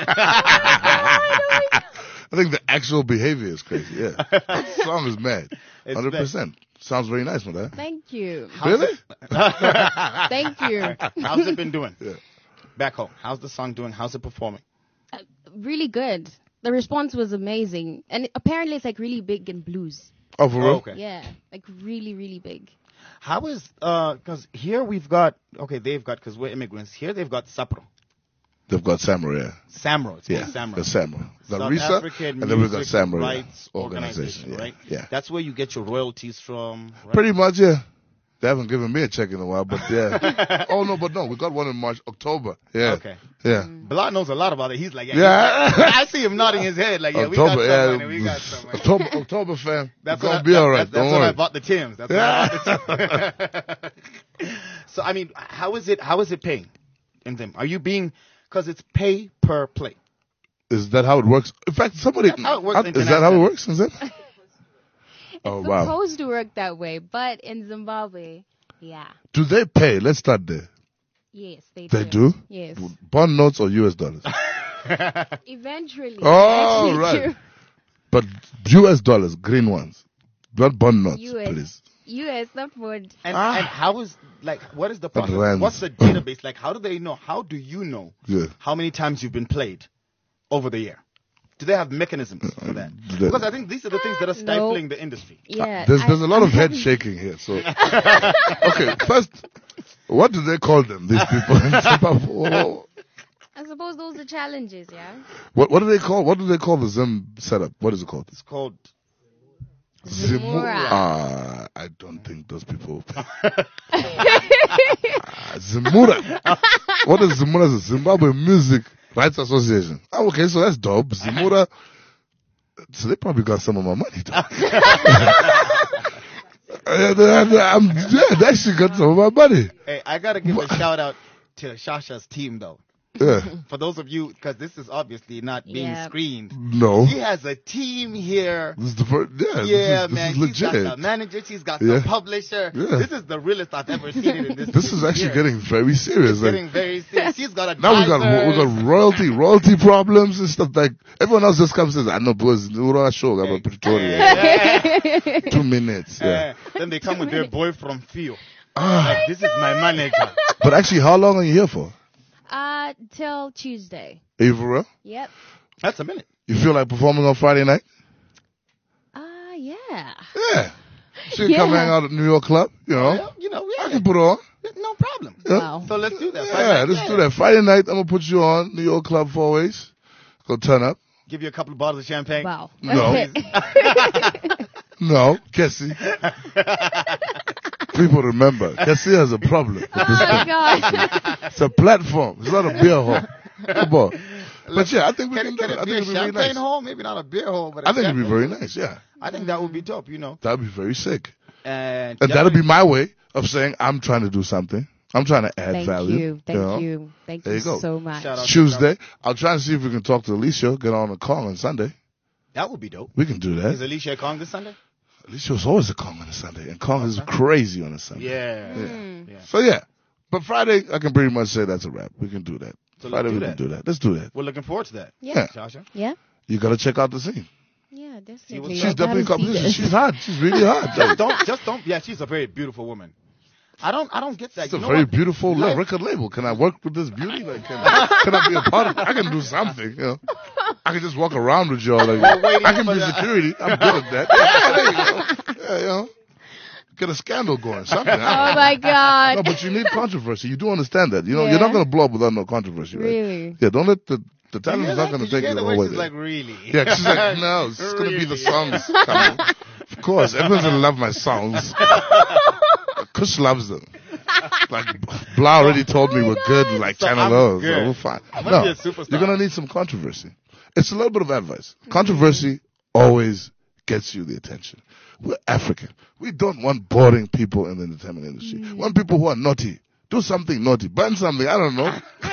I think the actual behavior is crazy, yeah. That song is mad. 100%. Sounds very nice, man. Thank you. Really? Thank you. How's it been doing? Yeah. Back home. How's the song doing? How's it performing? Really good. The response was amazing. And apparently it's like really big in blues. Oh, for real? Okay. Yeah. Like really, really big. How is, because here we've got, because we're immigrants, here they've got Sapro. They've got Samro, yeah. Samro. It's Yeah, called Samro. the Samro. The South RISA, African and then we've got Music Samro Rights Organization, yeah. right? Yeah. That's where you get your royalties from, right? Pretty much, yeah. They haven't given me a check in a while, but yeah. No, we got one in October. Yeah. Okay. Yeah. Bilal knows a lot about it. He's like, Yeah. I see him nodding his head like, yeah, October, we got some money, we got some money. October, fam. That's It's gonna be all right. That's Don't when worry. I bought the Timbs. That's when I bought the Timbs. So, I mean, how is it paying in them? Are you being, because it's pay per play. Is that how it works? In fact, somebody. That's how it works Is that how it internationally. works? Is it? Oh, It's wow. supposed to work that way, but in Zimbabwe, yeah. Do they pay? Let's start there. Yes, they They do? Yes. Bond notes or US dollars? Eventually. Oh, actually right. do. But US dollars, green ones. Not bond notes, US. please. US, not wood. And how is, like, what is the process? rands. What's the database? Like, how do they know? How do you know Yeah. how many times you've been played over the year? Do they have mechanisms for that? do they- Because I think these are the things that are stifling the industry. Yeah. There's a lot I'm of head having- shaking here. So, okay, first, what do they call them? These people in Zimbabwe? I suppose those are challenges, yeah? What do they call? What do they call the Zim setup? What is it called? It's called Zimura. I don't think those people. Zimura. What is Zimura? Zimbabwe Music Rights Association. Oh, okay, so that's dope. Zimura. So they probably got some of my money. They actually got some of my money. Hey, I gotta give a shout out to Shasha's team though. Yeah. For those of you, because this is obviously not being Yeah. screened. No. He has a team here. This is the first. Yeah. Yeah, this man. is He's got legit. the manager. He's got Yeah. the publisher. Yeah. This is the realest I've ever seen it in this. This is actually year. getting very serious. Like, Getting very serious. He's got a now we got royalty problems and stuff like. Everyone else just comes and says, "I know, boys, we're show about Pretoria." 2 minutes. Yeah. Then they come with their boy from Fio. Like, this is my manager. But actually, how long are you here for? Till Tuesday. Are you for real? Yep. That's a minute. You feel like performing on Friday night? Yeah. Yeah. She can come Yeah. hang out at New York Club, you know. Yeah, you know, I yeah. can put her on. No problem. Yeah. Wow. So let's do that. Yeah, let's do that. Friday night, I'm going to put you on New York Club 4 ways. Go turn up. Give you a couple of bottles of champagne. Wow. No. Okay. No, Kessie. People remember. Kessie has a problem with this Oh my thing. God. It's a platform. It's not a beer hall. Come on. But yeah, I think we can do Can it. it I be think a it'd be very champagne nice. hall? Maybe not a beer hall, but a I think it'd be champagne. very nice, yeah. I think that would be dope, you know. That'd be very sick. And And that'll be my way of saying I'm trying to do something. I'm trying to add Thank value. you. Thank know? you. Thank There you you go. so much. Shout out to Tuesday, I'll try and see if we can talk to Alicia, get on a call on Sunday. that would be dope. We can do Is that. Alicia Kong this Sunday? Alicia was always a Kong on a Sunday, and Kong is crazy on a Sunday. Yeah. Mm. So yeah, but Friday, I can pretty much say that's a wrap. We can do that. So Friday, let's we do can that. do that. Let's do that. We're looking forward to that. Yeah. Shasha? Yeah. You gotta check out the scene. Yeah, what's definitely. She's I definitely gotta see competition. this. She's hot. She's really hot. Just don't. Yeah, she's a very beautiful woman. I don't get that. It's a You know very what? beautiful Life- record label. Can I work with this beauty? Like, can I be a part of it? I can do something, you know. I can just walk around with y'all. Like, We're waiting I can for be that. security. I'm good at that. Yeah, there you go. Yeah, you know. Get a scandal going. Something. I don't Oh know. my God. No, but you need controversy. You do understand that. You know, Yeah. you're not going to blow up without no controversy, right? Really? Yeah, don't let the You talent hear is not that? going to Did you take hear you the the way whole way she's there. like, really? Yeah, she's like, no, it's going to be the songs coming. Of course, everyone's going to love my songs. Kush loves them. Like, Blah already told me we're good, like So Channel I'm O, so good. we're fine. I'm gonna No, be a superstar. you're going to need some controversy. It's a little bit of advice. Controversy always gets you the attention. We're African. We don't want boring people in the entertainment industry. We want people who are naughty. Do something naughty. Burn something. I don't know.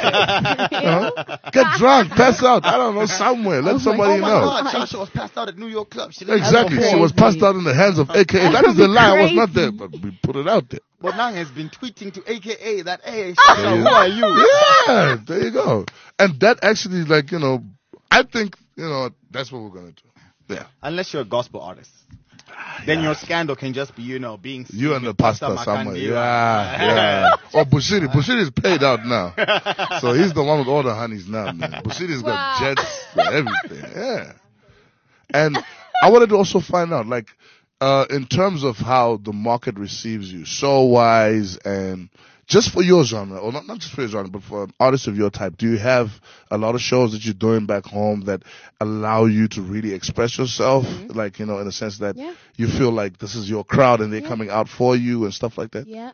You know? Get drunk. Pass out. I don't know. Somewhere. Let somebody Oh my know. God, Shasha was passed out at New York Club. She didn't Exactly. That's She was crazy. passed out in the hands of AKA. That is a lie. I was not there, Crazy. but we put it out there. But Nang has been tweeting to AKA that, hey, Shasha, who are you? Yeah, there you go. And that actually, like, you know, I think, you know, that's what we're going to do. Yeah. Unless you're a gospel artist. Then your scandal can just be, you know, being seen You and the with pastor somewhere. Makandila. Yeah. Or Bushiri. Bushiri is paid out now. So he's the one with all the honeys now, man. Bushiri's got Wow. jets and everything. Yeah. And I wanted to also find out, like, in terms of how the market receives you, show-wise and just for your genre, or not just for your genre, but for artists of your type, do you have a lot of shows that you're doing back home that allow you to really express yourself? Like, you know, in a sense that Yeah. you feel like this is your crowd and they're coming out for you and stuff like that? Yeah.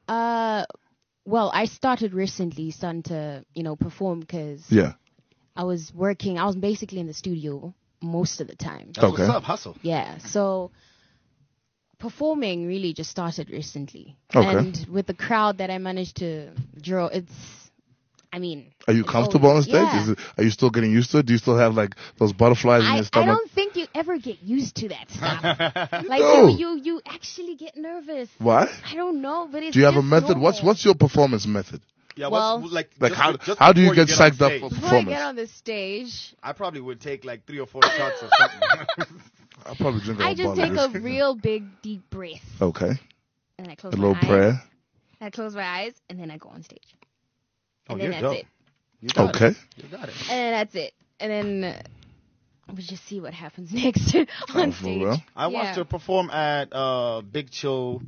Well, I started recently starting to, perform because Yeah. I was basically in the studio most of the time. That's Okay. what's up, hustle. Yeah. So performing really just started recently. Okay. And with the crowd that I managed to draw, Are you it's comfortable on always- stage? yeah. Are you still getting used to it? Do you still have like those butterflies in I your stomach? don't think you ever get used to that stuff. Like No. you actually get nervous. Why? I don't know, but it's Do you have a just method? normal. What's your performance method? Yeah, Well- like Like just how do you before get psyched on up stage, for Before I performance? get on the stage, I probably would take like 3 or 4 shots or something. I'll probably drink I a just bottle take of a whiskey. real big deep breath Okay. and I close A my little eyes. prayer. I close my eyes and then I go on stage. And Oh, then you're that's dope. it. You got Okay. it. You got it. And then that's it. And then we just see what happens next on Oh, for stage. real? I watched Yeah. her perform at Big Chill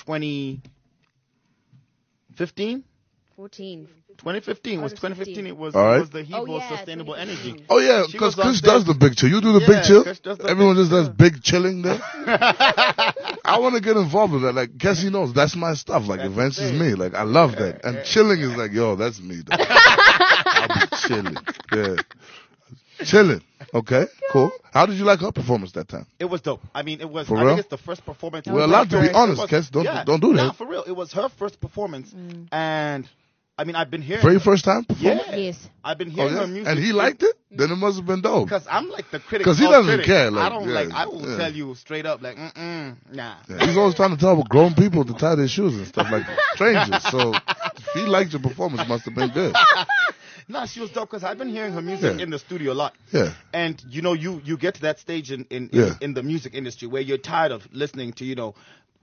2015. 14. 2015 Oh, was it was 2015. It was, All right. it was the Hevo Oh, yeah, Sustainable 2015. Energy. Oh yeah, She because was on Chris does stage. the big chill. You do the Yeah, big chill. Chris does the Everyone big just does chill. big chilling there. I want to get involved with that. Like, guess he knows that's my stuff. Like, That's events the is thing. me. Like, I love that. And chilling is like, yo, that's me. Though. I'll be chilling. Yeah, chilling. Okay, cool. How did you like her performance that time? It was dope. I mean, it was. For I real? think it's the first performance. We're allowed to be honest, Kes. Don't do that. Nah, for real. It was her first performance, and I mean, I've been hearing. Very first time performance? Yeah. Yes. I've been Oh, hearing yeah? her music. And he liked it? Then it must have been dope. Because I'm like the critic. 'Cause he of doesn't critics. care, like, I don't yeah, like. I will yeah. tell you straight up, like, nah. Yeah, he's always trying to tell grown people to tie their shoes and stuff like strangers. So if he liked your performance, it must have been good. Nah, she was dope because I've been hearing her music Yeah. in the studio a lot. Yeah. And you get to that stage in Yeah. the music industry where you're tired of listening to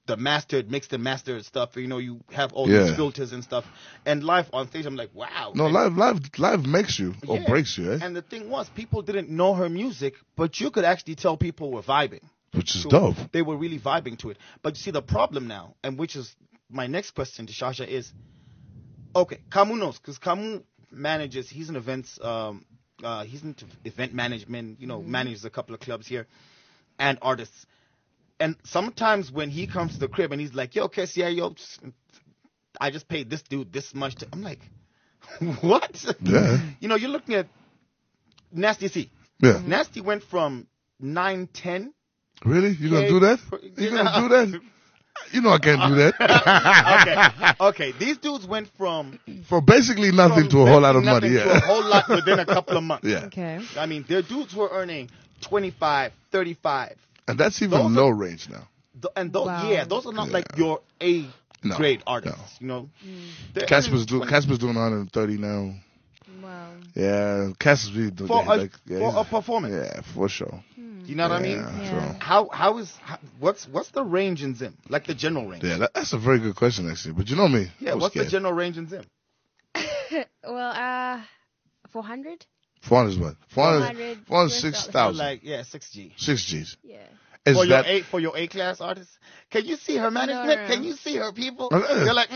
the mastered, mixed and mastered stuff. You know, you have all Yeah. these filters and stuff. And live on stage, I'm like, wow. No, And- live makes you or yeah. breaks you, eh? And the thing was, people didn't know her music, but you could actually tell people were vibing. Which is to dope. it. They were really vibing to it. But you see, the problem now, and which is my next question to Shasha is, okay, Kamu knows, because Kamu manages, he's in events, he's into event management, you know, manages a couple of clubs here and artists. And sometimes when he comes to the crib and he's like, yo, Kessia, yo, I just paid this dude this much. I'm like, what? Yeah. You know, you're looking at Nasty C. Yeah. Nasty went from 910. Really? You gonna do that? You gonna do that? You know I can't do that. Okay. These dudes went from For basically nothing to a whole lot of money. nothing to a Yeah. whole lot within a couple of months. Yeah. Okay. I mean, their dudes were earning 25, 35. And that's Those even are- low range now. And those, Wow. yeah, those are not like your A No, grade artists. no. You know, They're Casper's earning 20 doing 130 now. Wow. Yeah, Casper's really doing for a he's- performance. Yeah, for sure. You know what I mean? Yeah. What's the range in Zim? Like the general range? Yeah, that's a very good question actually. But you know me. Yeah, I'm what's the scared. general range in Zim? Well, 400. 400 is what? 400, 400 6,000. Like, yeah, 6G. 6 G's. Yeah. Is For that your A class artists? Can you see her management? No. Can you see her people? No. You're like,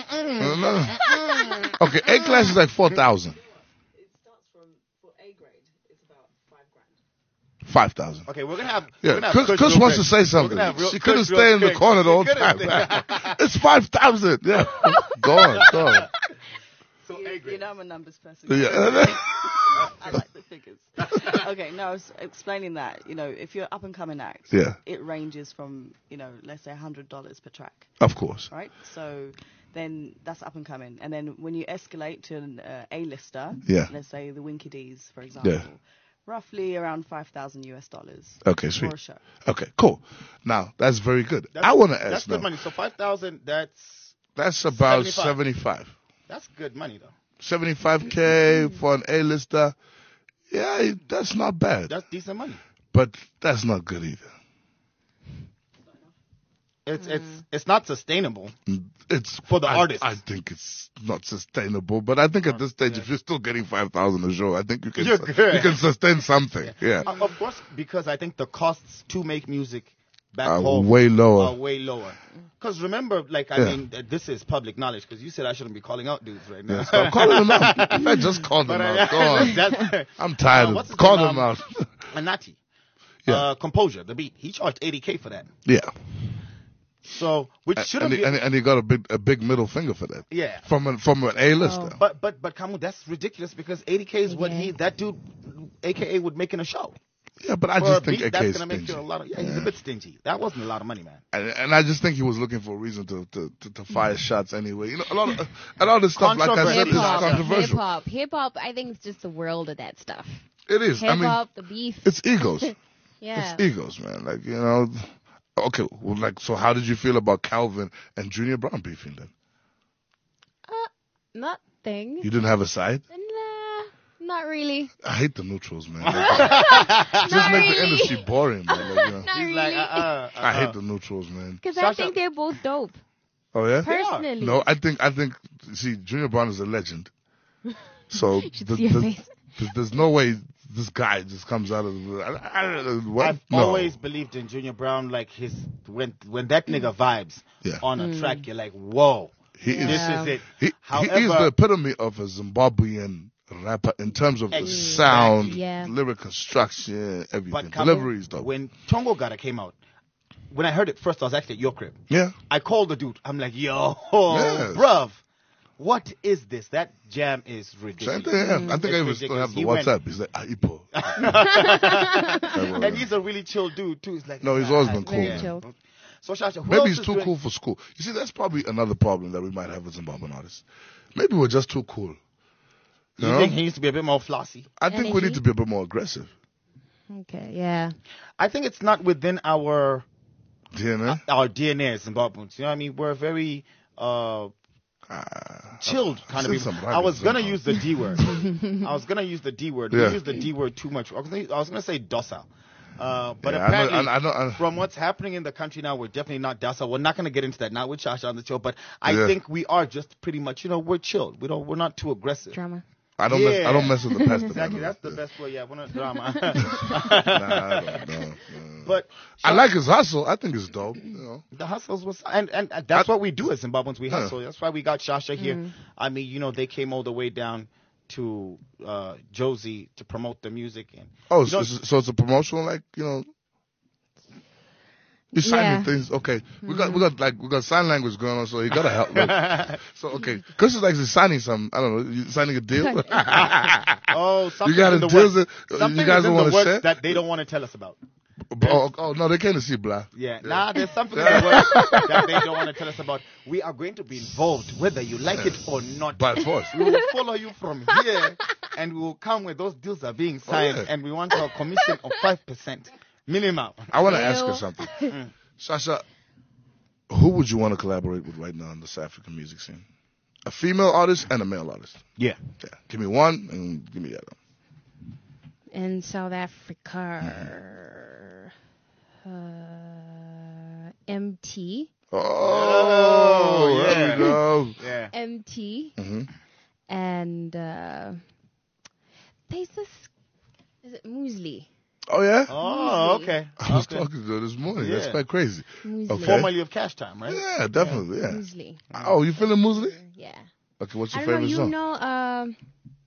Okay, A class is like 4,000. It starts from, for A grade, it's about $5,000. 5,000. Okay, we're gonna have. Yeah, Kush Kush real wants quick. to say We're something. gonna have real- She couldn't Kush real stay in the quick. corner the She whole time. couldn't It's 5,000. Yeah. Go on. So A You grade. know I'm a numbers person. Yeah. I like the figures. Okay, no, I was explaining that, you know, if you're an up-and-coming act, Yeah. it ranges from, you know, let's say $100 per track, Of course. right? So then that's up-and-coming. And then when you escalate to an A-lister, Yeah. let's say the Winky D's, for example, Yeah. roughly around $5,000 US Okay, for sweet. a show. Okay, cool. Now, that's very good. I want to That's ask good now. money. So 5,000. That's about 75. 75. That's good money though. 75K for an A-lister. Yeah, that's not bad. That's decent money. But that's not good either. It's not sustainable. It's For the artists. I think it's not sustainable, but I think at this stage, if you're still getting 5,000 a show, I think you can You're good. you can sustain something. Yeah, Of course, because I think the costs to make music back Are home way lower. Are way lower. Because remember, like I Yeah. mean, this is public knowledge. Because you said I shouldn't be calling out dudes right now. yeah. Stop calling them out. In fact, just call them out. Go on. That's- I'm tired what's of his call name? them out. Anati. Yeah. Composure, the beat. He charged $80K for that. Yeah, So, which shouldn't and, be. and he got a big middle finger for that. Yeah. From an A-lister. But Kamu, that's ridiculous because 80K is what that dude, AKA, would make in a show. Yeah, but I For a just think beat, AK that's is gonna make stingy. you a lot of. Yeah, he's a bit stingy. That wasn't a lot of money, man. And I just think he was looking for a reason to fire shots anyway. You know, a lot of stuff, like I said, Controversy. is Hip hop, controversial. hip hop. I think it's just the world of that stuff. It is. I Hip mean, hop, the beef. it's egos. Yeah. It's egos, man. Like, you know. Okay, well, like, so how did you feel about Calvin and Junior Brown beefing then? Nothing. You didn't have a side? Nah, not really. I hate the neutrals, man. Like, just make the industry boring, man. Like, you know. Not He's really. like, I hate the neutrals, man. Because I Sasha- think they're both dope. Oh yeah? Personally. No, I think. See, Junior Brown is a legend. So should see your face. there's no way this guy just comes out of the. What? I've No. always believed in Junior Brown. Like when that nigga vibes Yeah. on a track, you're like, whoa, He is. this is it. He is However- the epitome of a Zimbabwean rapper in terms of the Exactly. sound, Yeah. lyric construction, everything. But Kamu, Deliveries, though. when Tongo Gotta came out, when I heard it first, I was actually at your crib. Yeah. I called the dude. I'm like, yo, Yes. bruv, what is this? That jam is ridiculous. Same thing. Yeah. I think I even It's still have the ridiculous. He WhatsApp. He's like, Ipo. And he's a really chill dude too. He's like, No, he's always been cool. Very chill. So Shasha, who Maybe else he's is too doing- cool for school. You see, that's probably another problem that we might have with Zimbabwean artists. Maybe we're just too cool. You know? think he needs to be a bit more flossy? I think we Energy? need to be a bit more aggressive. Okay, yeah. I think it's not within our DNA? DNA as Zimbabweans. You know what I mean? We're very chilled kind of said people. some I was gonna rabbits use the D word. I was gonna use the D word. Yeah. We use the D word too much. I was gonna say docile. But Yeah, apparently, I know. from what's happening in the country now, we're definitely not docile. We're not going to get into that now with Shasha on the show, but I Yeah. think we are just pretty much, we're chilled. We're not too aggressive. Drama. I don't mess with the pest. Exactly, that's the best way. Yeah, we're not drama. Nah, I don't know. But I like his hustle. I think it's dope. the hustles was, and that's what we do as Zimbabweans. We hustle. That's why we got Shasha here. I mean, they came all the way down to Josie to promote the music. And so it's a promotional, like, you're signing things. Okay, we got sign language going on, so you gotta help. Like, so okay, Chris is like signing some. I don't know, you signing a deal. Something you got in a the deal. works. You Something guys is in don't the want to works share. that they don't want to tell us about. Oh no, they can't see blah. Yeah, there's something in the works that they don't want to tell us about. We are going to be involved, whether you like it or not. By force. We will follow you from here, and we will come where those deals are being signed, and we want our commission of 5% minimum. I want to ask her something. Shasha, who would you want to collaborate with right now in the South African music scene? A female artist and a male artist. Yeah. Give me one and give me the other. In South Africa, MT. Oh, there we go. Yeah. MT. Mm-hmm. And there's this, is it Muesli? Oh, yeah? Oh, okay. I was talking to her this morning. That's quite crazy. Muesli. Okay. Formerly of Cash Time, right? Yeah, definitely. Yeah. Muesli. Oh, you feeling muesli? Yeah. Okay, what's your I don't favorite know, song?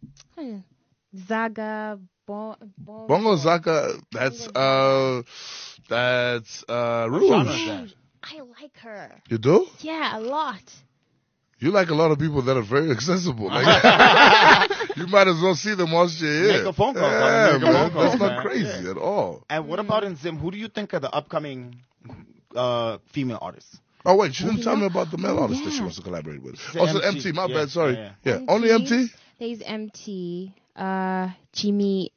Zaga, Bongo Zaka, that's genre Rouge. is that? I like her. You do? Yeah, a lot. You like a lot of people that are very accessible. Like, you might as well see them whilst you're here. Make a phone call. Yeah, Make a phone man. call, That's man. not crazy at all. And what about in Zim? Who do you think are the upcoming female artists? Oh, wait, she didn't tell me about the male artist that she wants to collaborate with. said Also, MT. MT, my Yeah, bad, sorry. yeah, Yeah, only MT? There's MT. Jimmy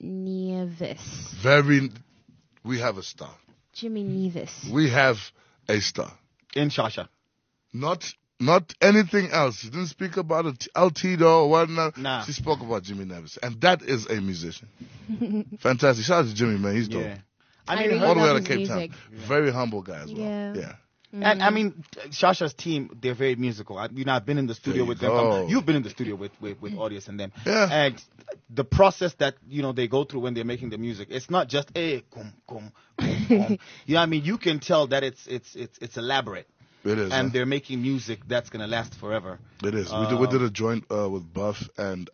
Nevis. We have a star. Jimmy Nevis. We have a star. In Shasha. Not anything else. She didn't speak about it, Altido or whatnot. Nah. She spoke about Jimmy Nevis. And that is a musician. Fantastic. Shout out to Jimmy, man. He's dope. Yeah. I I mean, really All the way love out of his Cape music. Town. Very humble guy as well. Yeah. and I mean, Shasha's team, they're very musical. I've been in the studio There with you them. go. You've been in the studio with Audius and them. Yeah. And the process that, they go through when they're making the music, it's not just, kum, kum, kum, kum. You know what I mean? You can tell that it's elaborate. It is. And huh? they're making music that's going to last forever. It is. We did a joint with Buff and,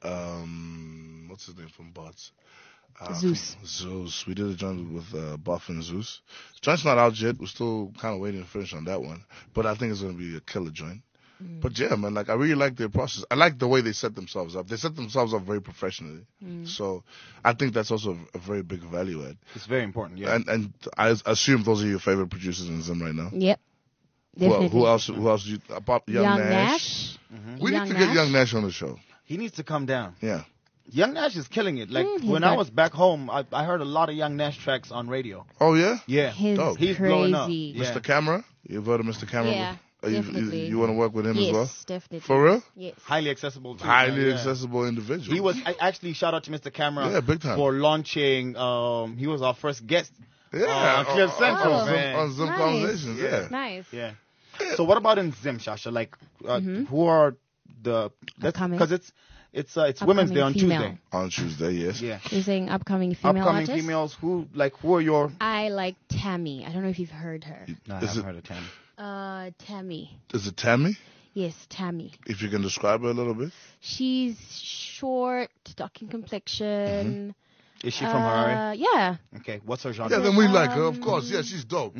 what's his name from Bots? Zeus. Zeus. We did a joint with Buff and Zeus. The joint's not out yet. We're still kind of waiting to finish on that one. But I think it's going to be a killer joint. But yeah, man, like I really like their process. I like the way they set themselves up. They set themselves up very professionally. So I think that's also a very big value add. It's very important, yeah. And I assume those are your favorite producers in Zim right now. Yep. Definitely. Who else? Who else? About Young Nash. We Young need to get Nash. Young Nash on the show. He needs to come down. Yeah. Young Nash is killing it. Like, he's when I got- was back home, I heard a lot of Young Nash tracks on radio. Oh yeah. Yeah. He's Dope. He's crazy. blowing up. Yeah. Mr. Camera. You've heard of Mr. Camera? Yeah, definitely. You want to work with him Yes, as well? definitely. For real? Yes. Highly accessible. Too, Highly yeah. accessible individual. He was actually shout out to Mr. Camera Yeah, big time. for launching. He was our first guest. Yeah. Cliff Central, on man. on Zim Nice. Conversations. Yeah. Nice. Yeah. So what about in Zim, Shasha? Like, who are the? Upcoming. Because it's Women's Day on female. Tuesday. On Tuesday, yes. Yeah. You're saying upcoming female Upcoming artists? females. Who are your? I like Tammy. I don't know if you've heard her. No, I Is haven't it- heard of Tammy. Tammy. Is it Tammy? Yes, Tammy. If you can describe her a little bit. She's short, dark in complexion. Is she from Harare? Yeah. Okay. What's her genre? Yeah, then we like her, of course. Yeah, she's dope.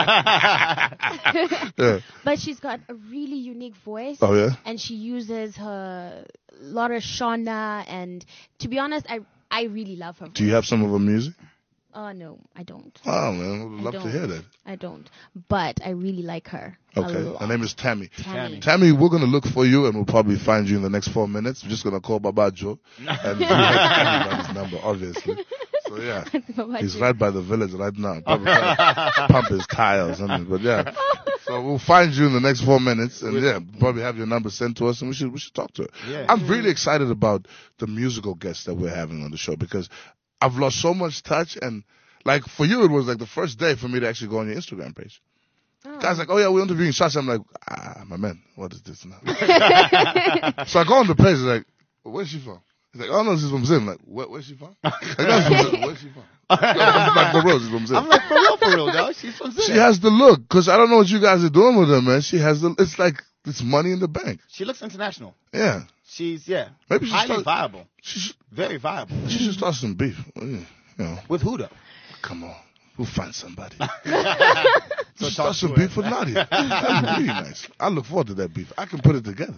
Yeah. But she's got a really unique voice. Oh yeah. And she uses her lot of Shauna, and to be honest, I really love her voice. Do you have some of her music? No, I don't. Oh man, would I love don't. to hear that. I don't. But I really like her. A Okay. lot. Her name is Tammy. Tammy. Tammy, we're gonna look for you, and we'll probably find you in the next 4 minutes. We're just gonna call Baba Joe, and we have everybody's number, obviously. So yeah, Baba he's Joe. right by the village right now. Probably trying to pump his tire or something. But yeah, so we'll find you in the next 4 minutes, and yeah, probably have your number sent to us, and we should talk to her. Yeah. I'm really excited about the musical guests that we're having on the show because I've lost so much touch and. Like for you, it was like the first day for me to actually go on your Instagram page. Guys like, oh yeah, we're interviewing Shasha. I'm like, my man, what is this now? So I go on the page, like, where's she from? He's like, oh no, she's from Zim. I'm like, where's she from? Like, no, she's from Zim. Where's she from? Like, for real, she's from Zim. I'm like, for real, dog. She's from Zim. She has the look, because I don't know what you guys are doing with her, man. She has the, it's like, it's money in the bank. She looks international. Yeah. She's, Maybe highly viable. She Very viable. should start some beef. You know. With who, though? Come on. We'll find somebody. So Start some to her. beef with Nadia. That'd be really nice. I look forward to that beef. I can put it together.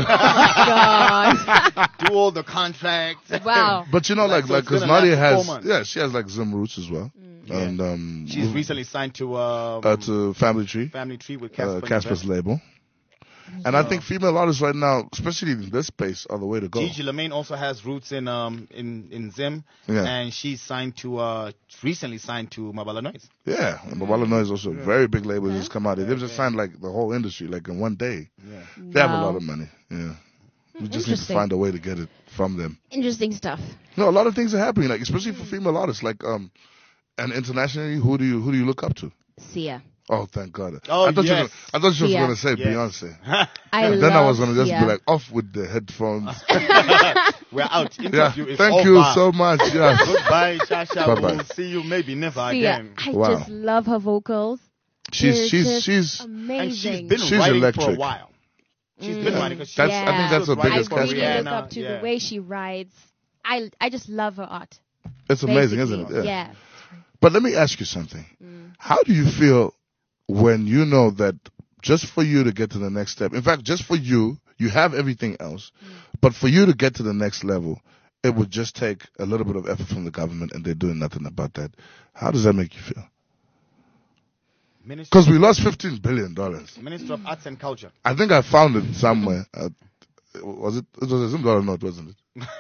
God. Do all the contracts. Wow. But you know, like, So it's because gonna last Nadia for 4 has, months. she has like Zim roots as well. And She's recently signed to to Family Tree, Family Tree with Casper. Casper's label. And I think female artists right now, especially in this space, are the way to go. Gigi Lamaine also has roots in Zim, Yeah. and she's signed to recently signed to Mabala Noise. Yeah, and Mabala Noise is also a very big label that's come out. They've just signed like the whole industry like in one day. Yeah. They have a Wow. lot of money. Yeah. We just need to Interesting. find a way to get it from them. Interesting stuff. No, a lot of things are happening, like especially for female artists. Like and internationally, who do you look up to? Sia. Oh, thank God. Oh, I thought yes. you were Sia. going to say Yes. Beyonce. I And then I was love going to just Sia. be like, off with the headphones. We're out. Yeah, Interview is thank over. you so much. Yeah. Goodbye, Shasha. Bye-bye. We'll see you maybe never Sia. again. I Wow. just love her vocals. She's They're just amazing. And she's been She's writing for a electric. while. She's been writing. 'Cause That's- she- I think that's she was her biggest writing I for really catchphrase. look up to Rihanna, the way she writes. I just love her art. It's amazing, isn't basically. it? Yeah. But let me ask you something. How do you feel when you know that just for you to get to the next step, in fact, just for you, you have everything else, but for you to get to the next level, it would just take a little bit of effort from the government and they're doing nothing about that. How does that make you feel? Minister, Because we lost $15 billion. Minister of Arts and Culture. I think I found it somewhere. Was it? It was a Zim dollar note, wasn't it?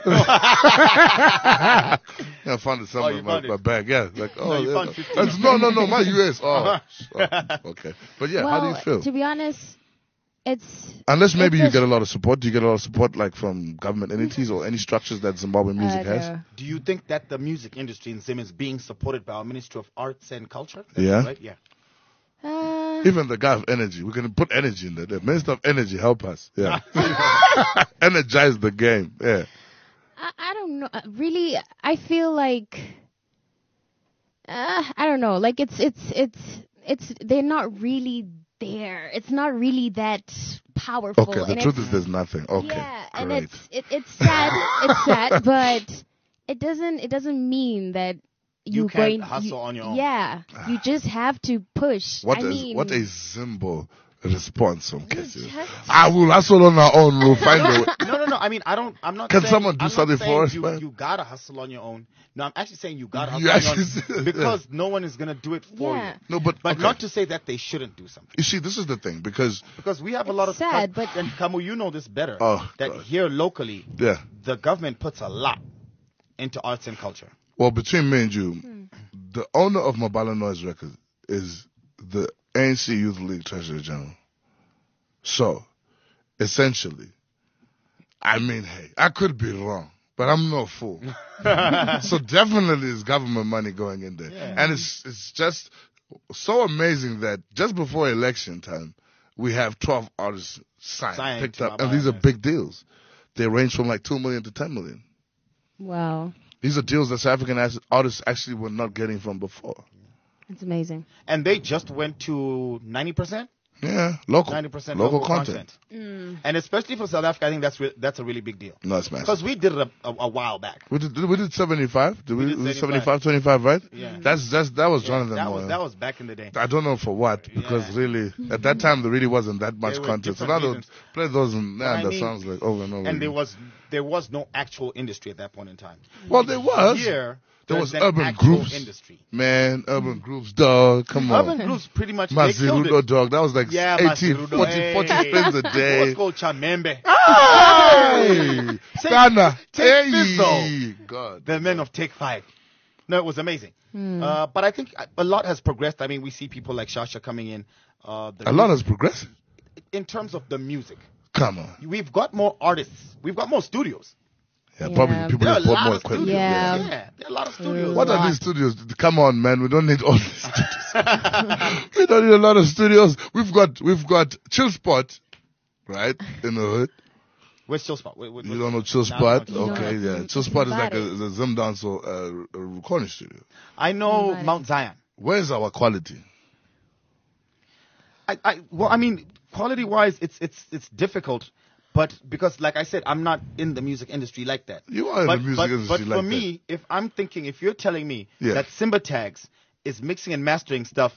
Yeah, I found it somewhere you in found my it? bag. Yeah, like you yeah. found 15. No, my US. Oh, okay. But yeah, how do you feel? To be honest, it's Unless maybe it's you a- get a lot of support. Do you get a lot of support like from government entities or any structures that Zimbabwean music has? no. Do you think that the music industry in Zim is being supported by our Ministry of Arts and Culture? Yeah. Right? Yeah. Even the guy of energy, we can put energy in there. The Minister of Energy, help us. Yeah, energize the game. Yeah. I don't know. Really, I feel like I don't know. Like it's they're not really there. It's not really that powerful. Okay. The and truth it's- is, there's nothing. Okay. Yeah, and Great. it's sad. It's sad, but it doesn't mean that You you're can't going hustle on your own. Yeah, you just have to push. What I is mean, what a Zimbo response from Cassie. just- I will hustle on our own. We'll find a way. No. I mean, I'm not. Can saying, someone do I'm not something saying for us, you, man? You gotta hustle on your own. No, I'm actually saying you gotta You hustle on actually your own said- because no one is gonna do it for Yeah. you. No, but okay. Not to say that they shouldn't do something. You see, this is the thing because Because we have a lot of sad, but- and Kamu, you know this better. Oh, that God. here locally, yeah. the government puts a lot into arts and culture. Well, between me and you, the owner of Mabala Noise Records is the ANC Youth League Treasurer General. So, essentially, I mean, hey, I could be wrong, but I'm no fool. So definitely it's government money going in there. Yeah. And it's just so amazing that just before election time, we have 12 artists signed picked to up, and Mabala these are Noise. big deals. They range from like 2 million to 10 million. wow, These are deals that South African artists actually were not getting from before. it's amazing. And they just went to 90%. Yeah, local. 90% local content. And especially for South Africa, I think that's a really big deal. No, it's massive. Because we did it a while back. We did 75. Did we? did It was 75. 25, right? Yeah. That was Jonathan. That was back in the day. I don't know for what, because Yeah. really, at that time, there really wasn't that much There were content. So different now reasons. play those and I that mean- sounds like over and over. And again. there was no actual industry at that point in time. Well, there was. Here, There there's was an urban actual groups. industry. Man, urban groups, dog. Come on. Urban groups pretty much they killed Mazirudo, it. dog. That was like Yeah, 18, Mazirudo, 40 spins a It was day. called Chamembe. Hey! Ghana. take Hey! this, God. The men of Take 5. No, it was amazing. But I think a lot has progressed. I mean, we see people like Shasha coming in. A lot has progressed. In terms of the music. Come on. We've got more artists. We've got more studios. Yeah, Yeah. probably people There are need a to put lot more of studios. equipment. Yeah. Yeah, there are a lot of studios. What are these studios? Come on, man. We don't need all these studios. We don't need a lot of studios. We've got Chill Spot, right, in the hood. Where's Chill Spot? You don't know Chill No, I Spot? don't know Okay, Chill Spot. yeah. Chill Spot is like About it. a Zim Dancehall a recording studio. I know Right. Mount Zion. Where's our quality? Well, I mean, quality-wise, it's difficult, but because, like I said, I'm not in the music industry like that. You are in But the music industry but like for me, if you're telling me Yeah. that Simba Tags is mixing and mastering stuff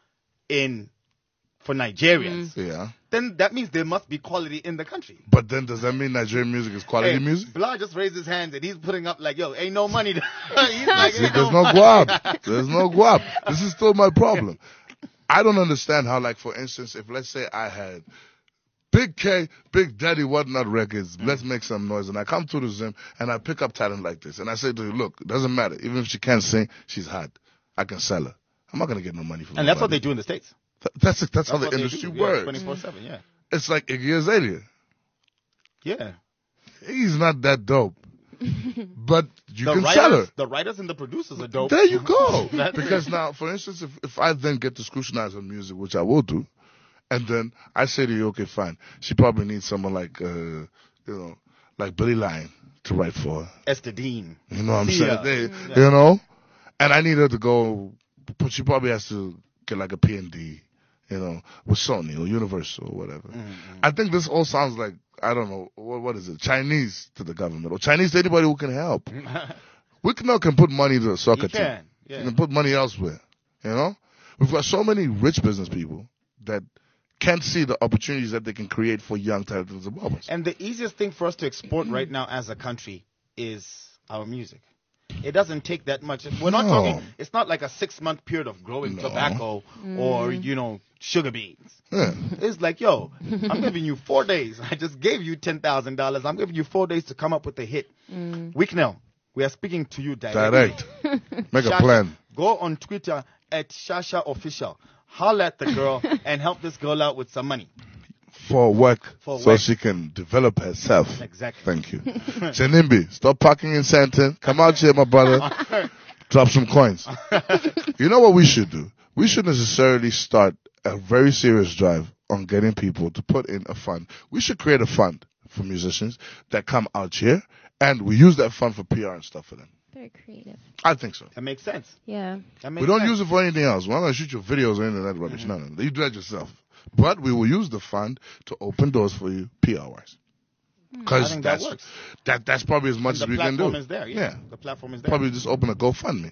for Nigerians, Yeah. then that means there must be quality in the country. But then does that mean Nigerian music is quality music? Blah just raised his hands and he's putting up like, yo, ain't no money. He's like, See, ain't there's no guap. There's no guap. This is still my problem. I don't understand how, like, for instance, if let's say I had Big K, Big Daddy Whatnot Records, let's make some noise, and I come to the Zim and I pick up talent like this, and I say to you, look, it doesn't matter. Even if she can't sing, she's hot. I can sell her. I'm not gonna get no money from And that's what nobody. they do in the States. That's how the what they industry do. works. 24/7, yeah. It's like Iggy Azalea. Yeah. He's not that dope, but you can sell her. The writers and the producers are dope. There you go. That's Because now, for instance, if I then get to scrutinize her music, which I will do, and then I say to you, okay, fine, she probably needs someone like, like Billy Lion to write for her. Esther Dean. You know what I'm Yeah. saying? You know? And I need her to go, but she probably has to get like a P&D, with Sony or Universal or whatever. I think this all sounds like, I don't know, what is it? Chinese to the government or Chinese to anybody who can help. We can put money to a soccer You team. can, yeah. You can put money elsewhere. We've got so many rich business people that can't see the opportunities that they can create for young talented Zimbabweans. And the easiest thing for us to export right now as a country is our music. It doesn't take that much. We're not No. talking, it's not like a 6-month period of growing No. tobacco or, sugar beans. Yeah. It's like, yo, I'm giving you 4 days. I just gave you $10,000. I'm giving you 4 days to come up with a hit. Wicknell, we are speaking to you directly. Direct. Make a Shasha, plan. Go on Twitter at Shasha Official. Holler at the girl and help this girl out with some money. For work, For so work. she can develop herself. Exactly. Thank you. Chenimbi, stop parking in Santon. Come out here, my brother. Drop some coins. You know what we should do? We should necessarily start a very serious drive on getting people to put in a fund. We should create a fund for musicians that come out here, and we use that fund for PR and stuff for them. Very creative. I think so. That makes sense. Yeah. That makes We don't sense. use it for anything else. We're not going to shoot your videos or any of that rubbish. No. You do that yourself. But we will use the fund to open doors for you PR-wise. I Because think that works. that's probably as much The as we can do. platform is there. Yeah. The platform is there. Probably just open a GoFundMe.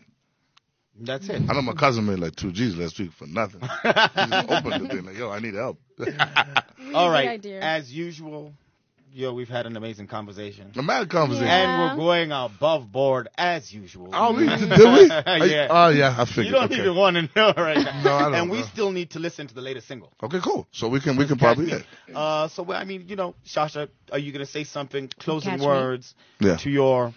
That's it. I know my cousin made like 2 G's last week for nothing. He just opened the thing like, yo, I need help. All right. idea. As usual, we've had an amazing conversation. A mad conversation. Yeah. And we're going above board as usual. Oh, did we? Yeah. Oh, yeah, I figured. You don't okay. even want to know right now. No, I don't And we know. still need to listen to the latest single. Okay, cool. So we can probably, yeah. So, I mean, Shasha, are you going to say something, closing Catch me. words Yeah. to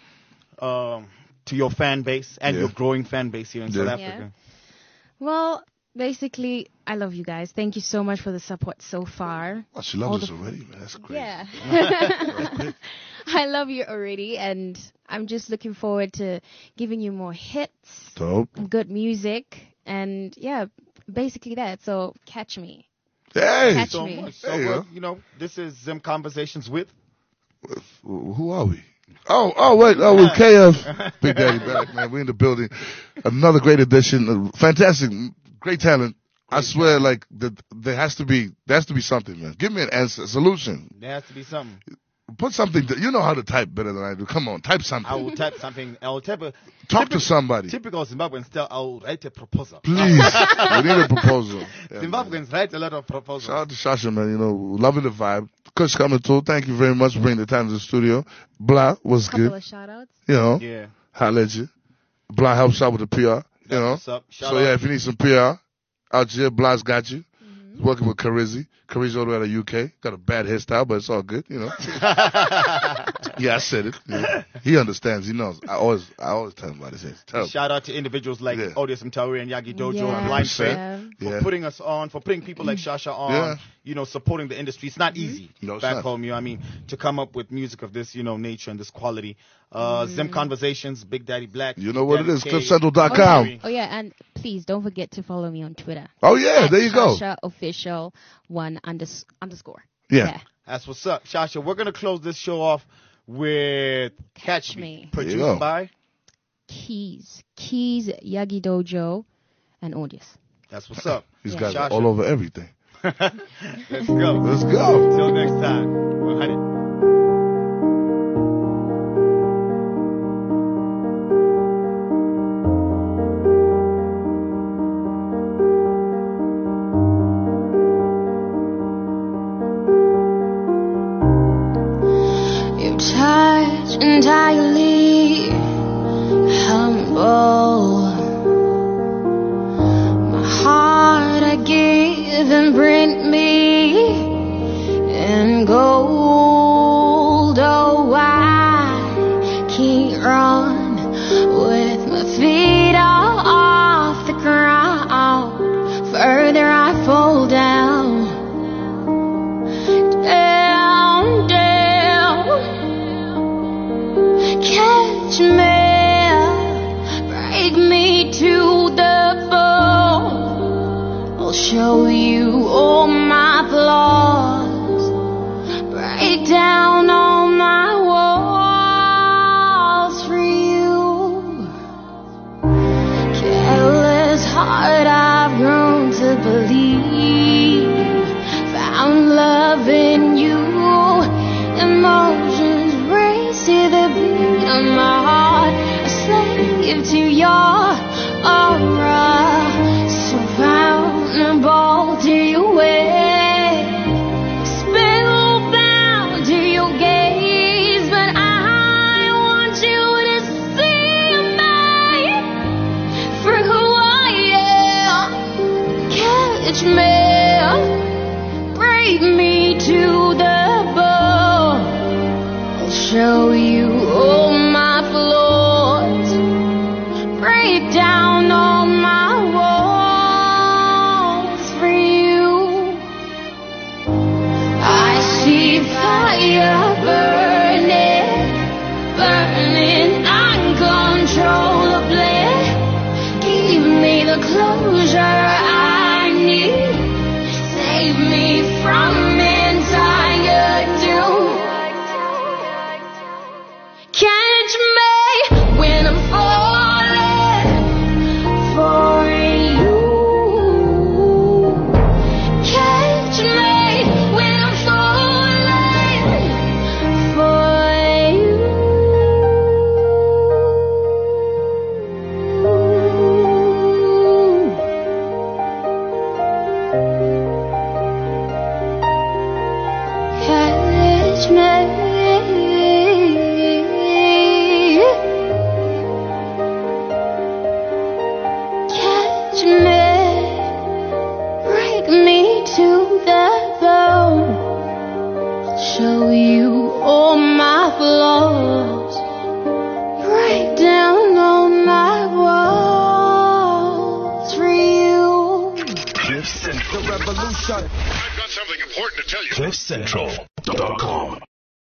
your fan base and Yeah. your growing fan base here in Yeah. South Yeah. Africa? Well, basically, I love you guys. Thank you so much for the support so far. Oh, she loves us already, man. That's crazy. Yeah. I love you already, and I'm just looking forward to giving you more hits, Dope. good music, and yeah, basically that. So catch me. Hey, Catch So me. much. So, There you go. this is Zim Conversations with. who are we? Oh, wait. Oh, with KF. Big Daddy back, man. We in the building. Another great addition. Fantastic. Great talent. I swear, like, there has to be something, man. Give me an answer, solution. There has to be something. Put something, you know how to type better than I do. Come on, type something. I will type something. I will type a Talk to somebody. typical Zimbabwean style. I will write a proposal. Please. We need a proposal. Yeah, man. Zimbabweans write a lot of proposals. Shout out to Shasha, man. Loving the vibe. Kush coming too. Thank you very much for bringing the time to the studio. Blah was Couple good. of shout outs. Yeah. Holla at you. Blah helps out with the PR. What's up? Shout So out. yeah, if you need some PR out here, Blah's got you. He's working with Karizzi. Karizzi all the way out of UK. Got a bad hairstyle, but it's all good, Yeah, I said it. Yeah. He understands. He knows. I always tell him about his hair. Tell him. Shout out to individuals like Yeah. Odious Mtauri and Yagi Dojo Yeah. and Blind 100%. Faith Yeah. for Yeah. putting us on, for putting people like Shasha on. Yeah. supporting the industry. It's not easy No, it's back not. home. I mean, to come up with music of this, nature and this quality. Zim Conversations, Big Daddy Black. You know what it Daddy is, K, CliffCentral.com. Oh yeah, and please don't forget to follow me on Twitter. Oh, yeah, there you go. Shasha Official _. Yeah. That's what's up, Shasha. We're gonna close this show off with Catch Me. There you produced go. by. Keys, Yagi Dojo, and Audius. That's what's up. These Yeah. guys are Shasha. all over everything. Let's go. Let's go. Till next time. 100. You touch entirely humble. My heart I give and print me in gold. Oh, I can't run with my feet off the ground. Further I fall down. Down, down. Catch me, break me to the bone. I'll show you all my flaws, break down all my walls for you. Careless heart, I've grown to believe. Found love in you. Emotions race to the beat of my heart. A slave to your aura. So vulnerable to your way. Spellbound to your gaze. But I want you to see me for who I am. Catch me. Break me to the bone. I'll show you all my flaws. Break down all my walls for you. I see fire burning, burning uncontrollably. Give me the closure I need. Save me from entire doom. Catch me when I'm falling for you. Catch me when I'm falling for you. Catch me. Catch me. Break me to the bone. I'll show you all my flaws. Break down all my walls for you. Cliff Central. I've got something important to tell you. CliffCentral.com.